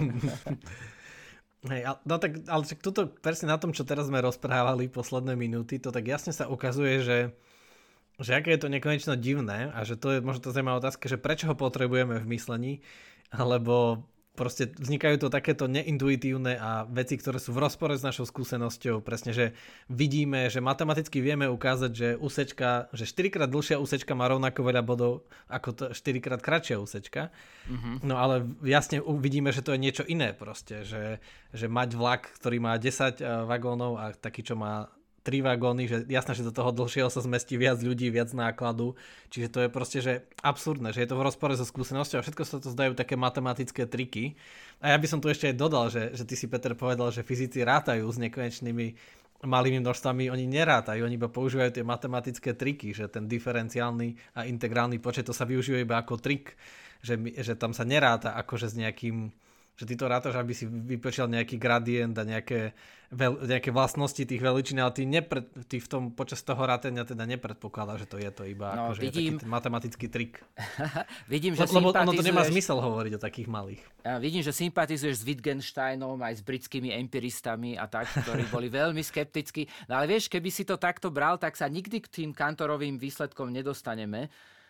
Hej, no tak, ale tuto presne na tom, čo teraz sme rozprávali posledné minúty, to tak jasne sa ukazuje, že aké je to nekonečno divné a že to je možno tá zaujímavá otázka, že prečo ho potrebujeme v myslení, alebo proste vznikajú to takéto neintuitívne a veci, ktoré sú v rozpore s našou skúsenosťou. Presne, že vidíme, že matematicky vieme ukázať, že úsečka, že 4-krát dlhšia úsečka má rovnako veľa bodov ako 4-krát kratšia úsečka. No ale jasne vidíme, že to je niečo iné proste, že mať vlak, ktorý má 10 vagónov a taký, čo má 3 vagóny, že jasné, že do toho dlhšieho sa zmestí viac ľudí, viac nákladu. Čiže to je proste, že absurdné, že je to v rozpore so skúsenosťou a všetko sa to zdajú také matematické triky. A ja by som tu ešte aj dodal, že ty si, Peter, povedal, že fyzici rátajú s nekonečnými malými množstvami, oni nerátajú, oni iba používajú tie matematické triky, že ten diferenciálny a integrálny počet, to sa využíva iba ako trik, že tam sa neráta akože s nejakým, že ty to rátaš, aby si vypočítal nejaký gradient a nejaké vlastnosti tých veličín, ale ty v tom počas toho rátania teda nepredpokladáš, že to je to iba akože taký ten matematický trik. Vidím, že lebo ono to nemá zmysel hovoriť o takých malých. Vidím, že sympatizuješ s Wittgensteinom aj s britskými empiristami a tak, ktorí boli veľmi skeptickí. No ale vieš, keby si to takto bral, tak sa nikdy k tým Cantorovým výsledkom nedostaneme.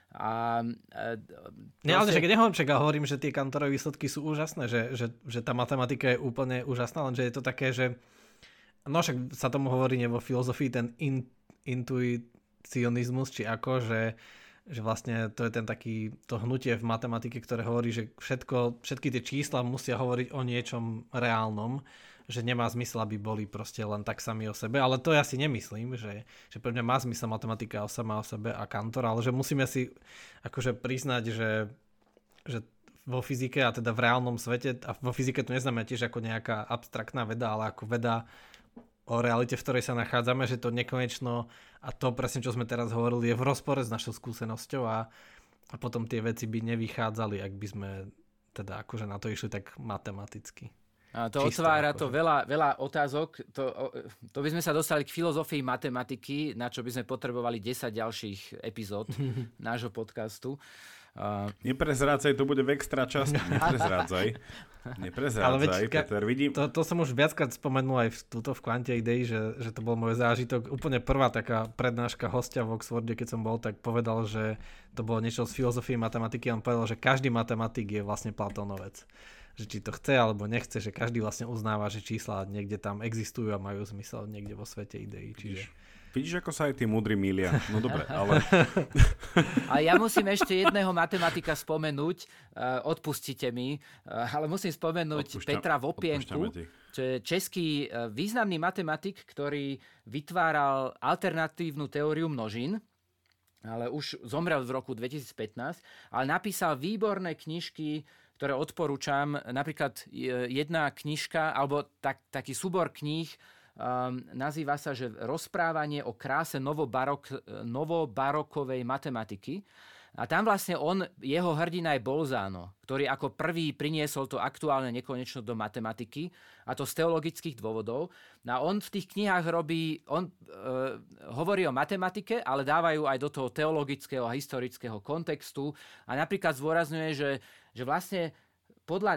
Ale však hovorím, že tie Cantorové výsledky sú úžasné, že tá matematika je úplne úžasná, lenže je to také, že no však sa tomu hovorí vo filozofii ten intuicionizmus, či ako, že vlastne to je ten taký to hnutie v matematike, ktoré hovorí, že všetky tie čísla musia hovoriť o niečom reálnom, že nemá zmysel, aby boli proste len tak sami o sebe, ale to ja si nemyslím, že pre mňa má zmysel matematika sama o sebe a Cantor, ale že musíme si akože priznať, že vo fyzike a teda v reálnom svete, a vo fyzike to neznamená tiež ako nejaká abstraktná veda, ale ako veda o realite, v ktorej sa nachádzame, že to nekonečno a to presne, čo sme teraz hovorili, je v rozpore s našou skúsenosťou a potom tie veci by nevychádzali, ak by sme teda akože na to išli tak matematicky. A to otvára to veľa otázok. To by sme sa dostali k filozofii matematiky, na čo by sme potrebovali 10 ďalších epizód nášho podcastu. Neprezrádzaj, to bude v extra časti. Neprezrádzaj, Peter. Vidím. To som už viackrát spomenul aj v Kvante idei, že to bol môj zážitok. Úplne prvá taká prednáška hostia v Oxforde, keď som bol, tak povedal, že to bolo niečo z filozofie matematiky. On povedal, že každý matematik je vlastne Platónovec. Že či to chce alebo nechce, že každý vlastne uznáva, že čísla niekde tam existujú a majú zmysel niekde vo svete ideí. Vidíš, ako sa aj tí múdri milia. No dobre, ale... A ja musím ešte jedného matematika spomenúť, odpustite mi, ale musím spomenúť Petra Vopienku, čo je český významný matematik, ktorý vytváral alternatívnu teóriu množín, ale už zomrel v roku 2015, ale napísal výborné knižky, ktoré odporúčam. Napríklad jedna knižka, alebo taký súbor kníh nazýva sa, že rozprávanie o kráse novobarokovej matematiky. A tam vlastne jeho hrdina je Bolzano, ktorý ako prvý priniesol to aktuálne nekonečno do matematiky, a to z teologických dôvodov. A on v tých knihách hovorí o matematike, ale dávajú aj do toho teologického a historického kontextu. A napríklad zdôrazňuje, že vlastne podľa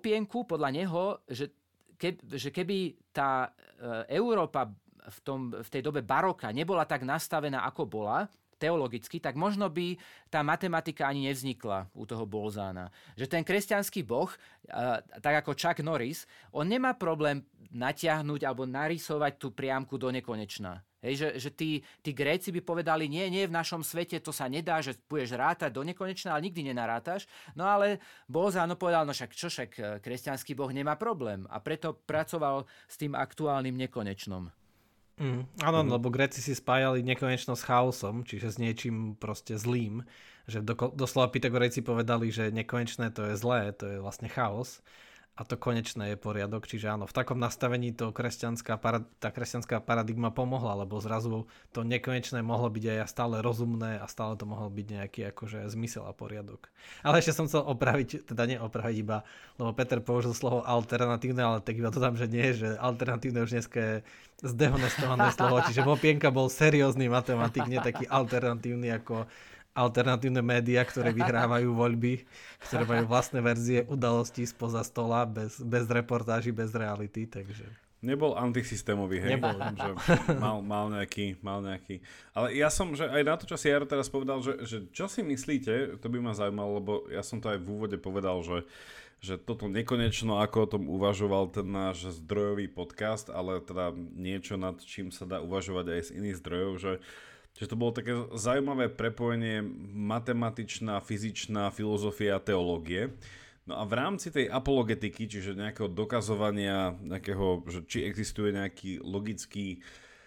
neho, že keby tá Európa v tej dobe baroka nebola tak nastavená, ako bola, teologicky, tak možno by tá matematika ani nevznikla u toho Bolzána. Že ten kresťanský boh, tak ako Chuck Norris, on nemá problém natiahnuť alebo narysovať tú priamku do nekonečna. Hej, že tí Gréci by povedali, nie, v našom svete to sa nedá, že budeš rátať do nekonečna, ale nikdy nenarátaš. No ale Bolzano povedal, no však kresťanský boh nemá problém. A preto pracoval s tým aktuálnym nekonečnom. Áno, lebo Gréci si spájali nekonečno s chaosom, čiže s niečím proste zlým. Že doslova Pythagorejci povedali, že nekonečné to je zlé, to je vlastne chaos. A to konečné je poriadok, čiže áno, v takom nastavení tá kresťanská paradigma pomohla, lebo zrazu to nekonečné mohlo byť aj stále rozumné a stále to mohol byť nejaký akože zmysel a poriadok. Ale ešte som chcel opraviť, teda neopraviť iba, lebo Peter použil slovo alternatívne, ale tak iba to tam, že nie, že alternatívne už dneska je zdehonestované slovo, čiže Vopienka bol seriózny matematik, nie taký alternatívny ako alternatívne médiá, ktoré vyhrávajú voľby, ktoré majú vlastné verzie udalostí spoza stola, bez reportáží, bez reality, takže... Nebol antisystémový, hej? Nebol. Že mal nejaký. Ale ja som, že aj na to, čo si Jaro teraz povedal, že čo si myslíte, to by ma zaujímalo, lebo ja som to aj v úvode povedal, že toto nekonečno, ako o tom uvažoval ten náš zdrojový podcast, ale teda niečo, nad čím sa dá uvažovať aj z iných zdrojov, že to bolo také zaujímavé prepojenie matematičná, fyzičná filozofia a teológie. No a v rámci tej apologetiky, čiže nejakého dokazovania, že či existuje nejaký logický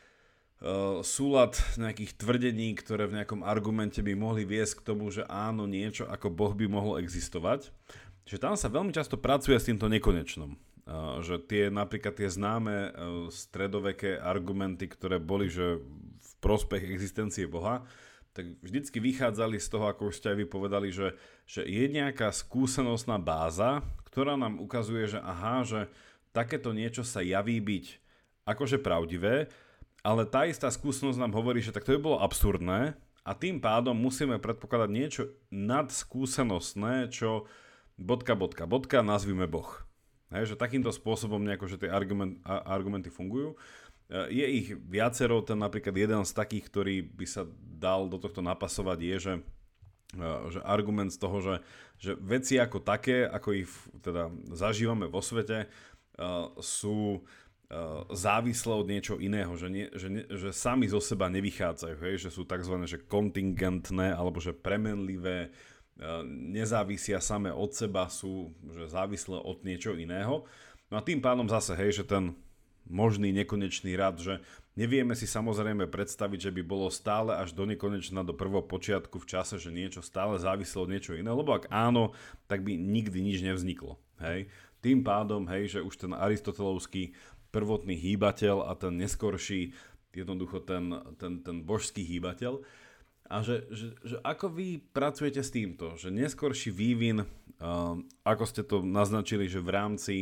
súlad nejakých tvrdení, ktoré v nejakom argumente by mohli viesť k tomu, že áno, niečo ako Boh by mohlo existovať. Čiže tam sa veľmi často pracuje s týmto nekonečnom. Že napríklad tie známe stredoveké argumenty, ktoré boli, že v prospech existencie Boha, tak vždycky vychádzali z toho, ako už ste aj vy povedali, že je nejaká skúsenostná báza, ktorá nám ukazuje, že že takéto niečo sa javí byť akože pravdivé, ale tá istá skúsenosť nám hovorí, že tak to by bolo absurdné a tým pádom musíme predpokladať niečo nadskúsenostné, čo ... nazvime Boh. Hej, že takýmto spôsobom nejako, že tie argumenty fungujú. Je ich viacero, ten napríklad jeden z takých, ktorý by sa dal do tohto napasovať, je, že argument z toho, že veci ako také, ako ich teda zažívame vo svete, sú závislé od niečo iného, že sami zo seba nevychádzajú, hej, že sú tzv. Kontingentné alebo že premenlivé, nezávisia same od seba, sú že závislé od niečo iného. No a tým pádom zase, hej, že ten možný nekonečný rad, že nevieme si samozrejme predstaviť, že by bolo stále až do nekonečna, do prvého počiatku v čase, že niečo stále závislo od niečo iného, lebo ak áno, tak by nikdy nič nevzniklo. Hej. Tým pádom, hej, že už ten aristotelovský prvotný hýbateľ a ten neskorší, jednoducho ten božský hýbateľ. A že ako vy pracujete s týmto, že neskorší vývin, ako ste to naznačili, že v rámci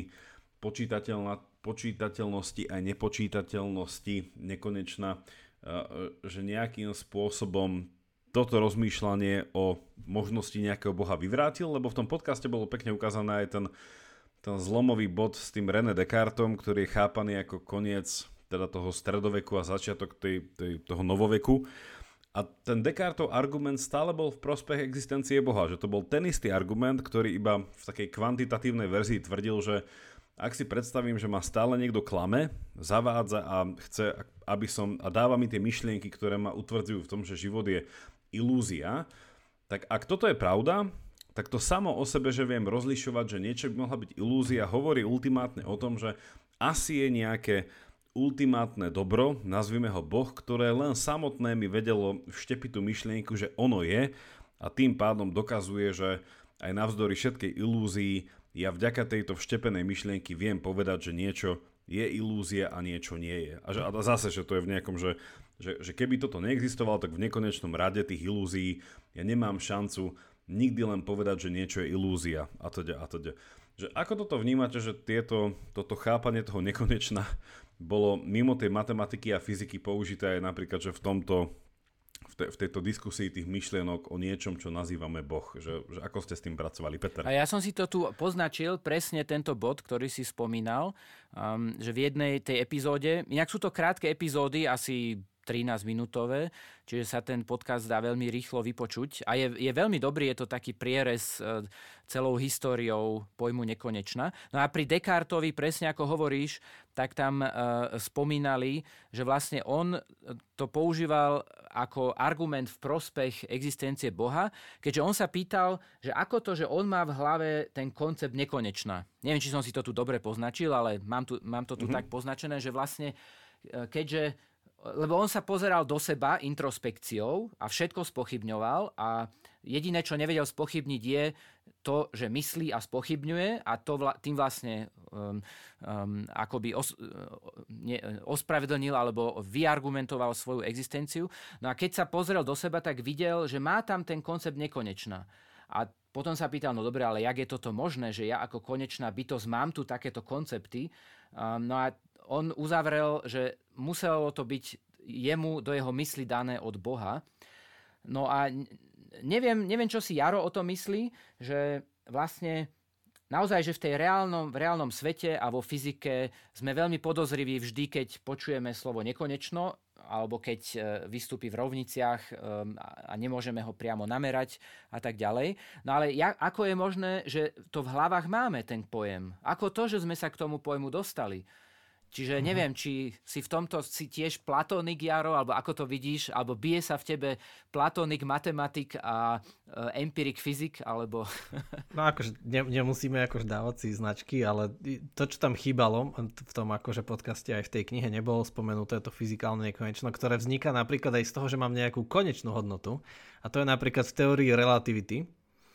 počítateľnosti a nepočítateľnosti nekonečná, že nejakým spôsobom toto rozmýšľanie o možnosti nejakého boha vyvrátil, lebo v tom podcaste bolo pekne ukázané aj ten zlomový bod s tým René Descartesom, ktorý je chápaný ako koniec teda toho stredoveku a začiatok toho novoveku. A ten Descartesov argument stále bol v prospech existencie Boha, že to bol ten istý argument, ktorý iba v takej kvantitatívnej verzii tvrdil, že ak si predstavím, že ma stále niekto klame, zavádza a chce, a dáva mi tie myšlienky, ktoré ma utvrdzujú v tom, že život je ilúzia, tak ak toto je pravda, tak to samo o sebe, že viem rozlišovať, že niečo by mohla byť ilúzia, hovorí ultimátne o tom, že asi je nejaké ultimátne dobro, nazvime ho Boh, ktoré len samotné mi vedelo vštepiť tú myšlienku, že ono je a tým pádom dokazuje, že aj navzdory všetkej ilúzii ja vďaka tejto vštepenej myšlienky viem povedať, že niečo je ilúzia a niečo nie je. A zase, že to je v nejakom, že keby toto neexistovalo, tak v nekonečnom rade tých ilúzií ja nemám šancu nikdy len povedať, že niečo je ilúzia a teda. Že ako toto vnímate, že toto chápanie toho nekonečna bolo mimo tej matematiky a fyziky použité aj napríklad, že v tejto diskusii tých myšlienok o niečom, čo nazývame Boh. Že ako ste s tým pracovali, Peter? A ja som si to tu poznačil, presne tento bod, ktorý si spomínal, že v jednej tej epizóde, inak sú to krátke epizódy, asi 13-minútové, čiže sa ten podcast dá veľmi rýchlo vypočuť. A je veľmi dobrý, je to taký prierez celou históriou pojmu nekonečna. No a pri Descartovi, presne ako hovoríš, tak tam spomínali, že vlastne on to používal ako argument v prospech existencie Boha, keďže on sa pýtal, že ako to, že on má v hlave ten koncept nekonečna. Neviem, či som si to tu dobre poznačil, ale mám to tu tak poznačené, že vlastne keďže lebo on sa pozeral do seba introspekciou a všetko spochybňoval a jediné, čo nevedel spochybniť, je to, že myslí a spochybňuje a to tým vlastne akoby ospravedlnil alebo vyargumentoval svoju existenciu. No a keď sa pozrel do seba, tak videl, že má tam ten koncept nekonečná. A potom sa pýtal, no dobre, ale jak je toto možné, že ja ako konečná bytosť mám tu takéto koncepty? No a on uzavrel, že muselo to byť jemu do jeho mysli dané od Boha. No a neviem, čo si Jaro o tom myslí, že vlastne naozaj, že v tej reálnom svete a vo fyzike sme veľmi podozriví vždy, keď počujeme slovo nekonečno, alebo keď vystúpi v rovniciach a nemôžeme ho priamo namerať a tak ďalej. No ale ako je možné, že to v hlavách máme, ten pojem? Ako to, že sme sa k tomu pojmu dostali? Čiže neviem, či si v tomto si tiež platonik, Jaro, alebo ako to vidíš, alebo bije sa v tebe platonik, matematik a empirik, fyzik, alebo... No akože nemusíme akože dávať si značky, ale to, čo tam chýbalo v tom akože podcaste aj v tej knihe, nebolo spomenuté to fyzikálne nekonečno, ktoré vzniká napríklad aj z toho, že mám nejakú konečnú hodnotu. A to je napríklad v teórii relativity,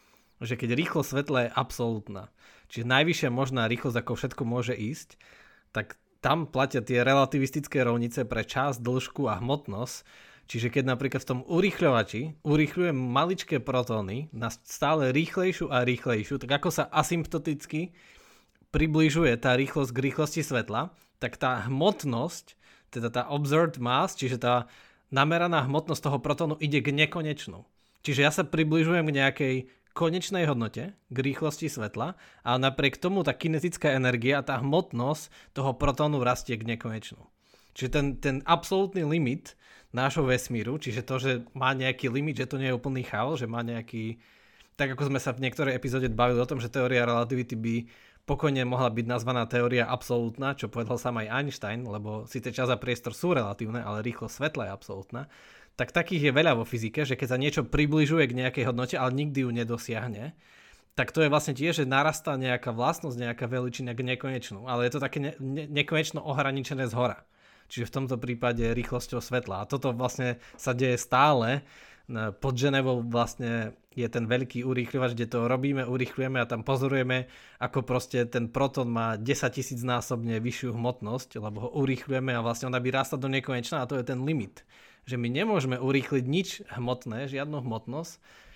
že keď rýchlosť svetla je absolútna, čiže najvyššia možná rýchlosť, ako všetko môže ísť, tak tam platia tie relativistické rovnice pre čas, dĺžku a hmotnosť. Čiže keď napríklad v tom urýchľovači urýchľujem maličké protóny na stále rýchlejšiu a rýchlejšiu, tak ako sa asymptoticky približuje tá rýchlosť k rýchlosti svetla, tak tá hmotnosť, teda tá observed mass, čiže tá nameraná hmotnosť toho protónu ide k nekonečnú. Čiže ja sa približujem k nejakej konečnej hodnote, k rýchlosti svetla, a napriek tomu tá kinetická energia a tá hmotnosť toho protónu rastie k nekonečnú. Čiže ten absolútny limit nášho vesmíru, čiže to, že má nejaký limit, že to nie je úplný chaos, že má nejaký... Tak ako sme sa v niektorej epizóde bavili o tom, že teória relativity by pokojne mohla byť nazvaná teória absolútna, čo povedal sám aj Einstein, lebo síce čas a priestor sú relatívne, ale rýchlosť svetla je absolútna. Tak takých je veľa vo fyzike, že keď sa niečo približuje k nejakej hodnote, ale nikdy ju nedosiahne, tak to je vlastne tiež, že narastá nejaká vlastnosť, nejaká veličina k nekonečnú. Ale je to také nekonečno ohraničené zhora. Čiže v tomto prípade rýchlosťou svetla. A toto vlastne sa deje stále. Pod Ženevou vlastne je ten veľký urýchľovač, kde to robíme, urýchľujeme a tam pozorujeme, ako proste ten protón má 10 000 násobne vyššiu hmotnosť, lebo ho urýchľujeme a vlastne ona by rástla do nekonečna a to je ten limit. Že my nemôžeme urýchliť nič hmotné, žiadnu hmotnosť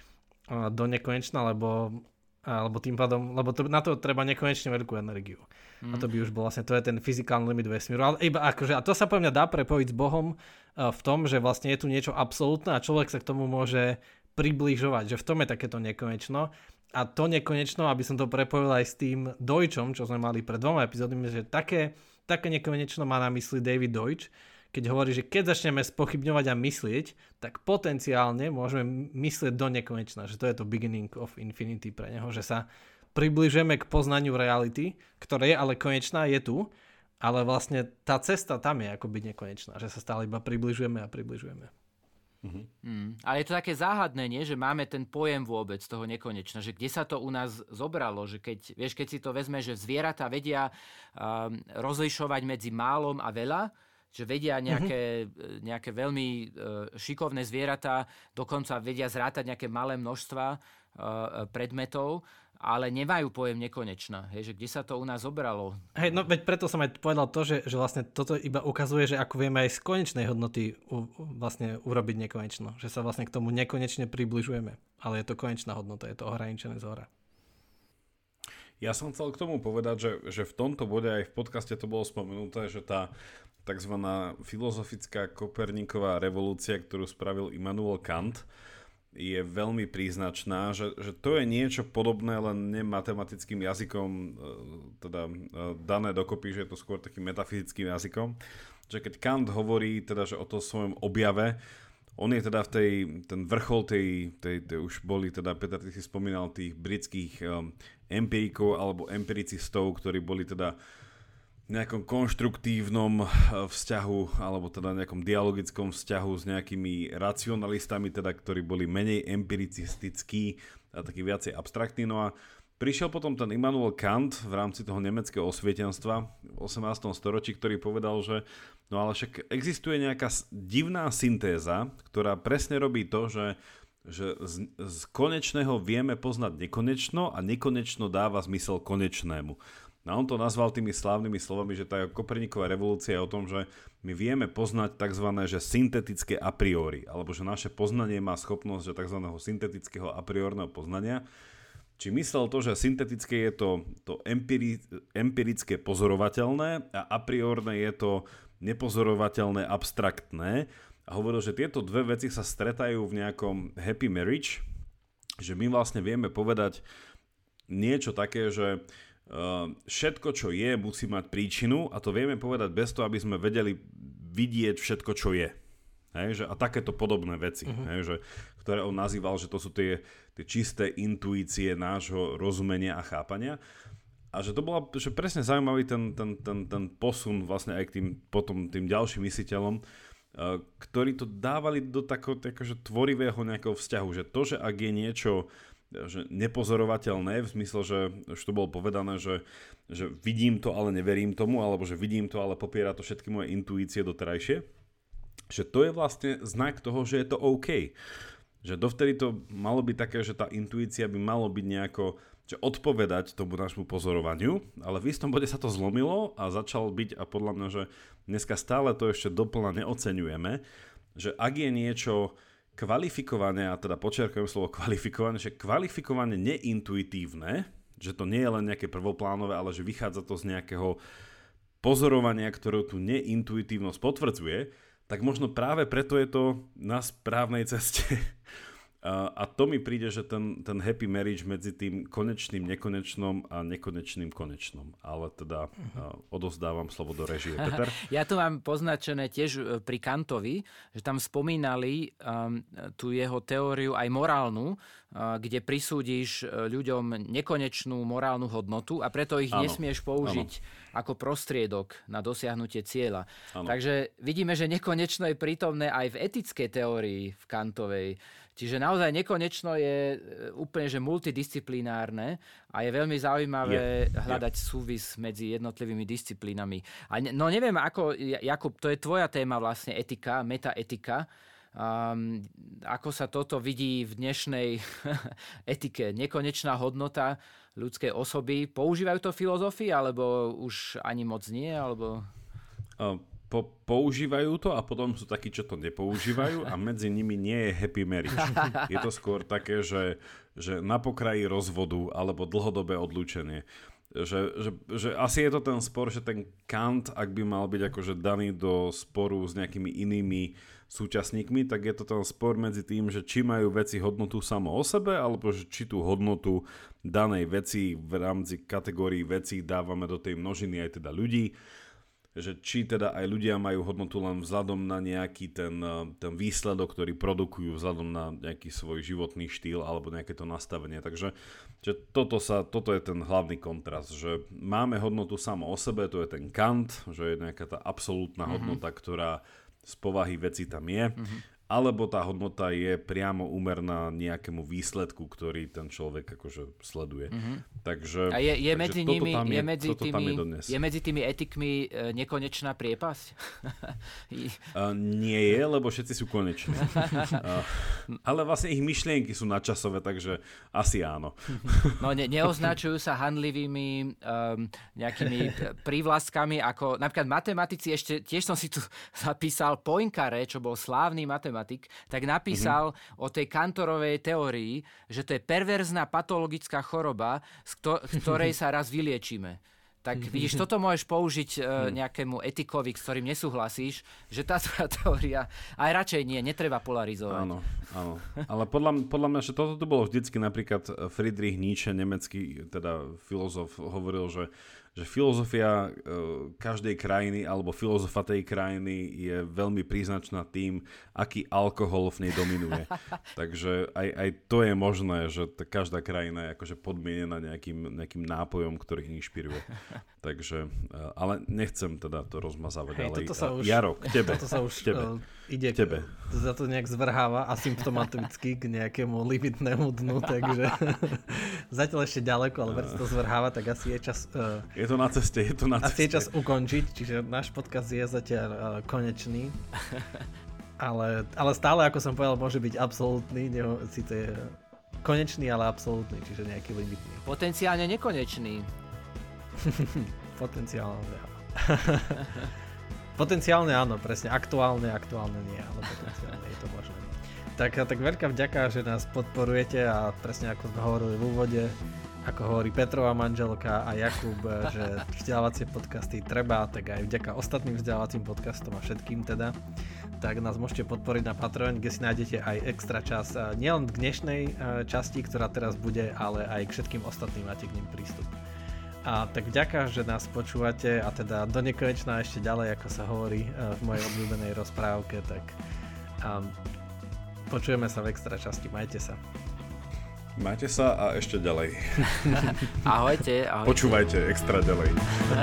do nekonečna, lebo tým pádom, lebo na to treba nekonečne veľkú energiu. A to by už bol vlastne, to je ten fyzikálny limit vesmíru. Ale iba akože, a to sa podľa mňa dá prepojiť s Bohom v tom, že vlastne je tu niečo absolútne a človek sa k tomu môže približovať, že v tom je takéto nekonečno. A to nekonečno, aby som to prepojil aj s tým Deutschom, čo sme mali pred 2 epizódami, že také nekonečno má na mysli David Deutsch, keď hovorí, že keď začneme spochybňovať a myslieť, tak potenciálne môžeme myslieť do nekonečna, že to je to beginning of infinity pre neho, že sa približujeme k poznaniu reality, ktorá je ale konečná, je tu, ale vlastne tá cesta tam je ako byť nekonečná, že sa stále iba približujeme a približujeme. Ale je to také záhadné, nie? Že máme ten pojem vôbec toho nekonečna, že kde sa to u nás zobralo, že keď si to vezme, že zvieratá vedia rozlišovať medzi málom a veľa, že vedia nejaké veľmi šikovné zvieratá, dokonca vedia zrátať nejaké malé množstva predmetov ale nemajú pojem nekonečná. Hej, že kde sa to u nás zobralo? Hej, no veď preto som aj povedal to, že vlastne toto iba ukazuje, že ako vieme aj z konečnej hodnoty vlastne urobiť nekonečno. Že sa vlastne k tomu nekonečne približujeme. Ale je to konečná hodnota, je to ohraničené zhora. Ja som chcel k tomu povedať, že v tomto bode aj v podcaste to bolo spomenuté, že tá takzvaná filozofická Koperníková revolúcia, ktorú spravil Immanuel Kant, je veľmi príznačná, že to je niečo podobné, len nematematickým jazykom, teda dané dokopy, že je to skôr takým metafyzickým jazykom. Že keď Kant hovorí teda, že o tom svojom objave, on je teda ten vrchol tej už boli teda, Peter, ty si spomínal tých britských empirikov alebo empiricistov, ktorí boli teda nejakom konštruktívnom vzťahu alebo teda nejakom dialogickom vzťahu s nejakými racionalistami, teda, ktorí boli menej empiricistickí a taký viacej abstraktní. No a prišiel potom ten Immanuel Kant v rámci toho nemeckého osvietenstva v 18. storočí, ktorý povedal, že no ale však existuje nejaká divná syntéza, ktorá presne robí to, že z konečného vieme poznať nekonečno a nekonečno dáva zmysel konečnému. A on to nazval tými slávnymi slovami, že tá Koperníková revolúcia je o tom, že my vieme poznať tzv. Že syntetické a priori, alebo že naše poznanie má schopnosť že tzv. Syntetického a priorného poznania. Či myslel to, že syntetické je to empirické pozorovateľné a a priorné je to nepozorovateľné abstraktné. A hovoril, že tieto dve veci sa stretajú v nejakom happy marriage, že my vlastne vieme povedať niečo také, že všetko, čo je, musí mať príčinu a to vieme povedať bez toho, aby sme vedeli vidieť všetko, čo je. Hej, že, a takéto podobné veci, hej, že, ktoré on nazýval, že to sú tie čisté intuície nášho rozumenia a chápania. A že to bola že presne zaujímavý ten posun vlastne aj k tým ďalším mysliteľom, ktorí to dávali do takého tvorivého nejakého vzťahu. Že to, že ak je niečo že nepozorovateľné, v zmysle, že už to bolo povedané, že vidím to, ale neverím tomu, alebo že vidím to, ale popiera to všetky moje intuície doterajšie, že to je vlastne znak toho, že je to OK. Že dovtedy to malo byť také, že tá intuícia by malo byť nejako, že odpovedať tomu nášmu pozorovaniu, ale v istom bode sa to zlomilo a začal byť, a podľa mňa, že dneska stále to ešte doplna neoceňujeme, že ak je niečo kvalifikované, a teda počerkujem slovo kvalifikované, že kvalifikovane neintuitívne, že to nie je len nejaké prvoplánové, ale že vychádza to z nejakého pozorovania, ktoré tú neintuitívnosť potvrdzuje, tak možno práve preto je to na správnej ceste. A to mi príde, že ten happy marriage medzi tým konečným nekonečnom a nekonečným konečnom. Ale teda odovzdávam slovo do režie. Peter? Ja to mám poznačené tiež pri Kantovi, že tam spomínali tú jeho teóriu aj morálnu, kde prisúdiš ľuďom nekonečnú morálnu hodnotu a preto ich nesmieš použiť ako prostriedok na dosiahnutie cieľa. Áno. Takže vidíme, že nekonečno je prítomné aj v etickej teórii v Kantovej. Čiže naozaj nekonečno je úplne že multidisciplinárne a je veľmi zaujímavé hľadať súvis medzi jednotlivými disciplínami. A no neviem, ako, Jakub, to je tvoja téma vlastne etika, metaetika. Ako sa toto vidí v dnešnej etike? Nekonečná hodnota ľudskej osoby. Používajú to filozofii, alebo už ani moc nie? Alebo... Používajú to a potom sú takí, čo to nepoužívajú a medzi nimi nie je happy marriage. Je to skôr také, že na pokraji rozvodu alebo dlhodobé odlúčenie. Že asi je to ten spor, že ten Kant, ak by mal byť akože daný do sporu s nejakými inými súčasníkmi, tak je to ten spor medzi tým, že či majú veci hodnotu samo o sebe, alebo že či tú hodnotu danej veci v rámci kategórií vecí dávame do tej množiny aj teda ľudí. Že či teda aj ľudia majú hodnotu len vzhľadom na nejaký ten výsledok, ktorý produkujú vzhľadom na nejaký svoj životný štýl alebo nejaké to nastavenie. Takže že toto je ten hlavný kontrast, že máme hodnotu samo o sebe, to je ten Kant, že je nejaká tá absolútna hodnota, ktorá z povahy veci tam je. alebo tá hodnota je priamo úmerná nejakému výsledku, ktorý ten človek akože sleduje. Takže, a je medzi tými etikmi nekonečná priepasť? Nie je, lebo všetci sú koneční. Ale vlastne ich myšlienky sú nadčasové, takže asi áno. No neoznačujú sa handlivými nejakými prívlastkami, ako napríklad matematici, ešte tiež som si tu zapísal, Poincaré, čo bol slávny matematik, tak napísal o tej Cantorovej teórii, že to je perverzná patologická choroba, z ktorej sa raz vyliečíme. Tak vidíš, toto môžeš použiť nejakému etikovi, s ktorým nesúhlasíš, že tá tvoja teória, aj radšej nie, netreba polarizovať. Áno. Ale podľa mňa, že toto tu bolo vždycky, napríklad Friedrich Nietzsche, nemecký teda filozof, hovoril, že filozofia každej krajiny alebo filozofa tej krajiny je veľmi príznačná tým, aký alkohol v nej dominuje. Takže aj to je možné, že každá krajina je akože podmienená nejakým nápojom, ktorý ich inšpiruje. Takže, ale nechcem teda to rozmazávať. Hej, ale Jaro, k tebe. Toto sa už ide za to nejak zvrháva asymptomaticky k nejakému limitnému dnu, takže zatiaľ ešte ďaleko, ale verť to zvrháva, tak asi je čas... Je to na ceste. Asi je čas ukončiť, čiže náš podcast je zatiaľ konečný. Ale stále, ako som povedal, môže byť absolútny, síce je konečný, ale absolútny, čiže nejaký limitný. Potenciálne nekonečný. Potenciálne áno, presne. Aktuálne nie, ale potenciálne je to možné. Tak veľká vďaka, že nás podporujete a presne ako sme hovorili v úvode, ako hovorí Petrova manželka a Jakub, že vzdelávacie podcasty treba, tak aj vďaka ostatným vzdelávacím podcastom a všetkým teda, tak nás môžete podporiť na Patreon, kde si nájdete aj extra čas, nielen k dnešnej časti, ktorá teraz bude, ale aj k všetkým ostatným máte k nim prístup. A tak vďaka, že nás počúvate a teda do nekonečna ešte ďalej, ako sa hovorí v mojej obľúbenej rozprávke, tak počujeme sa v extra časti. Majte sa. Majte sa a ešte ďalej. Ahojte. Počúvajte extra ďalej.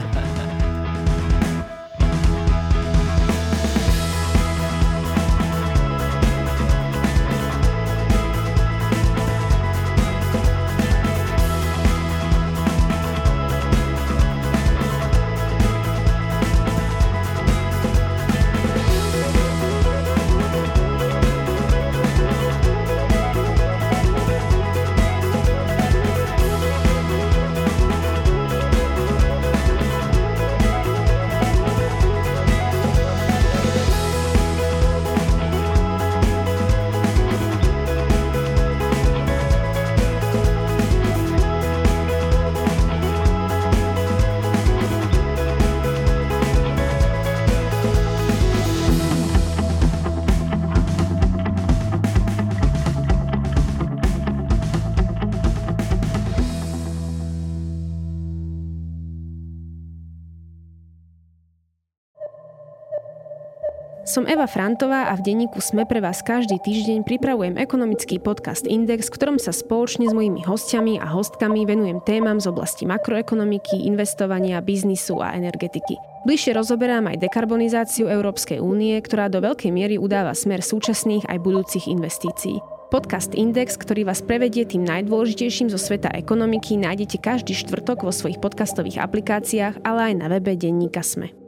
Som Eva Frantová a v denníku SME pre vás každý týždeň pripravujem ekonomický podcast Index, v ktorom sa spoločne s mojimi hostiami a hostkami venujem témam z oblasti makroekonomiky, investovania, biznisu a energetiky. Bližšie rozoberám aj dekarbonizáciu Európskej únie, ktorá do veľkej miery udáva smer súčasných aj budúcich investícií. Podcast Index, ktorý vás prevedie tým najdôležitejším zo sveta ekonomiky, nájdete každý štvrtok vo svojich podcastových aplikáciách, ale aj na webe denníka SME.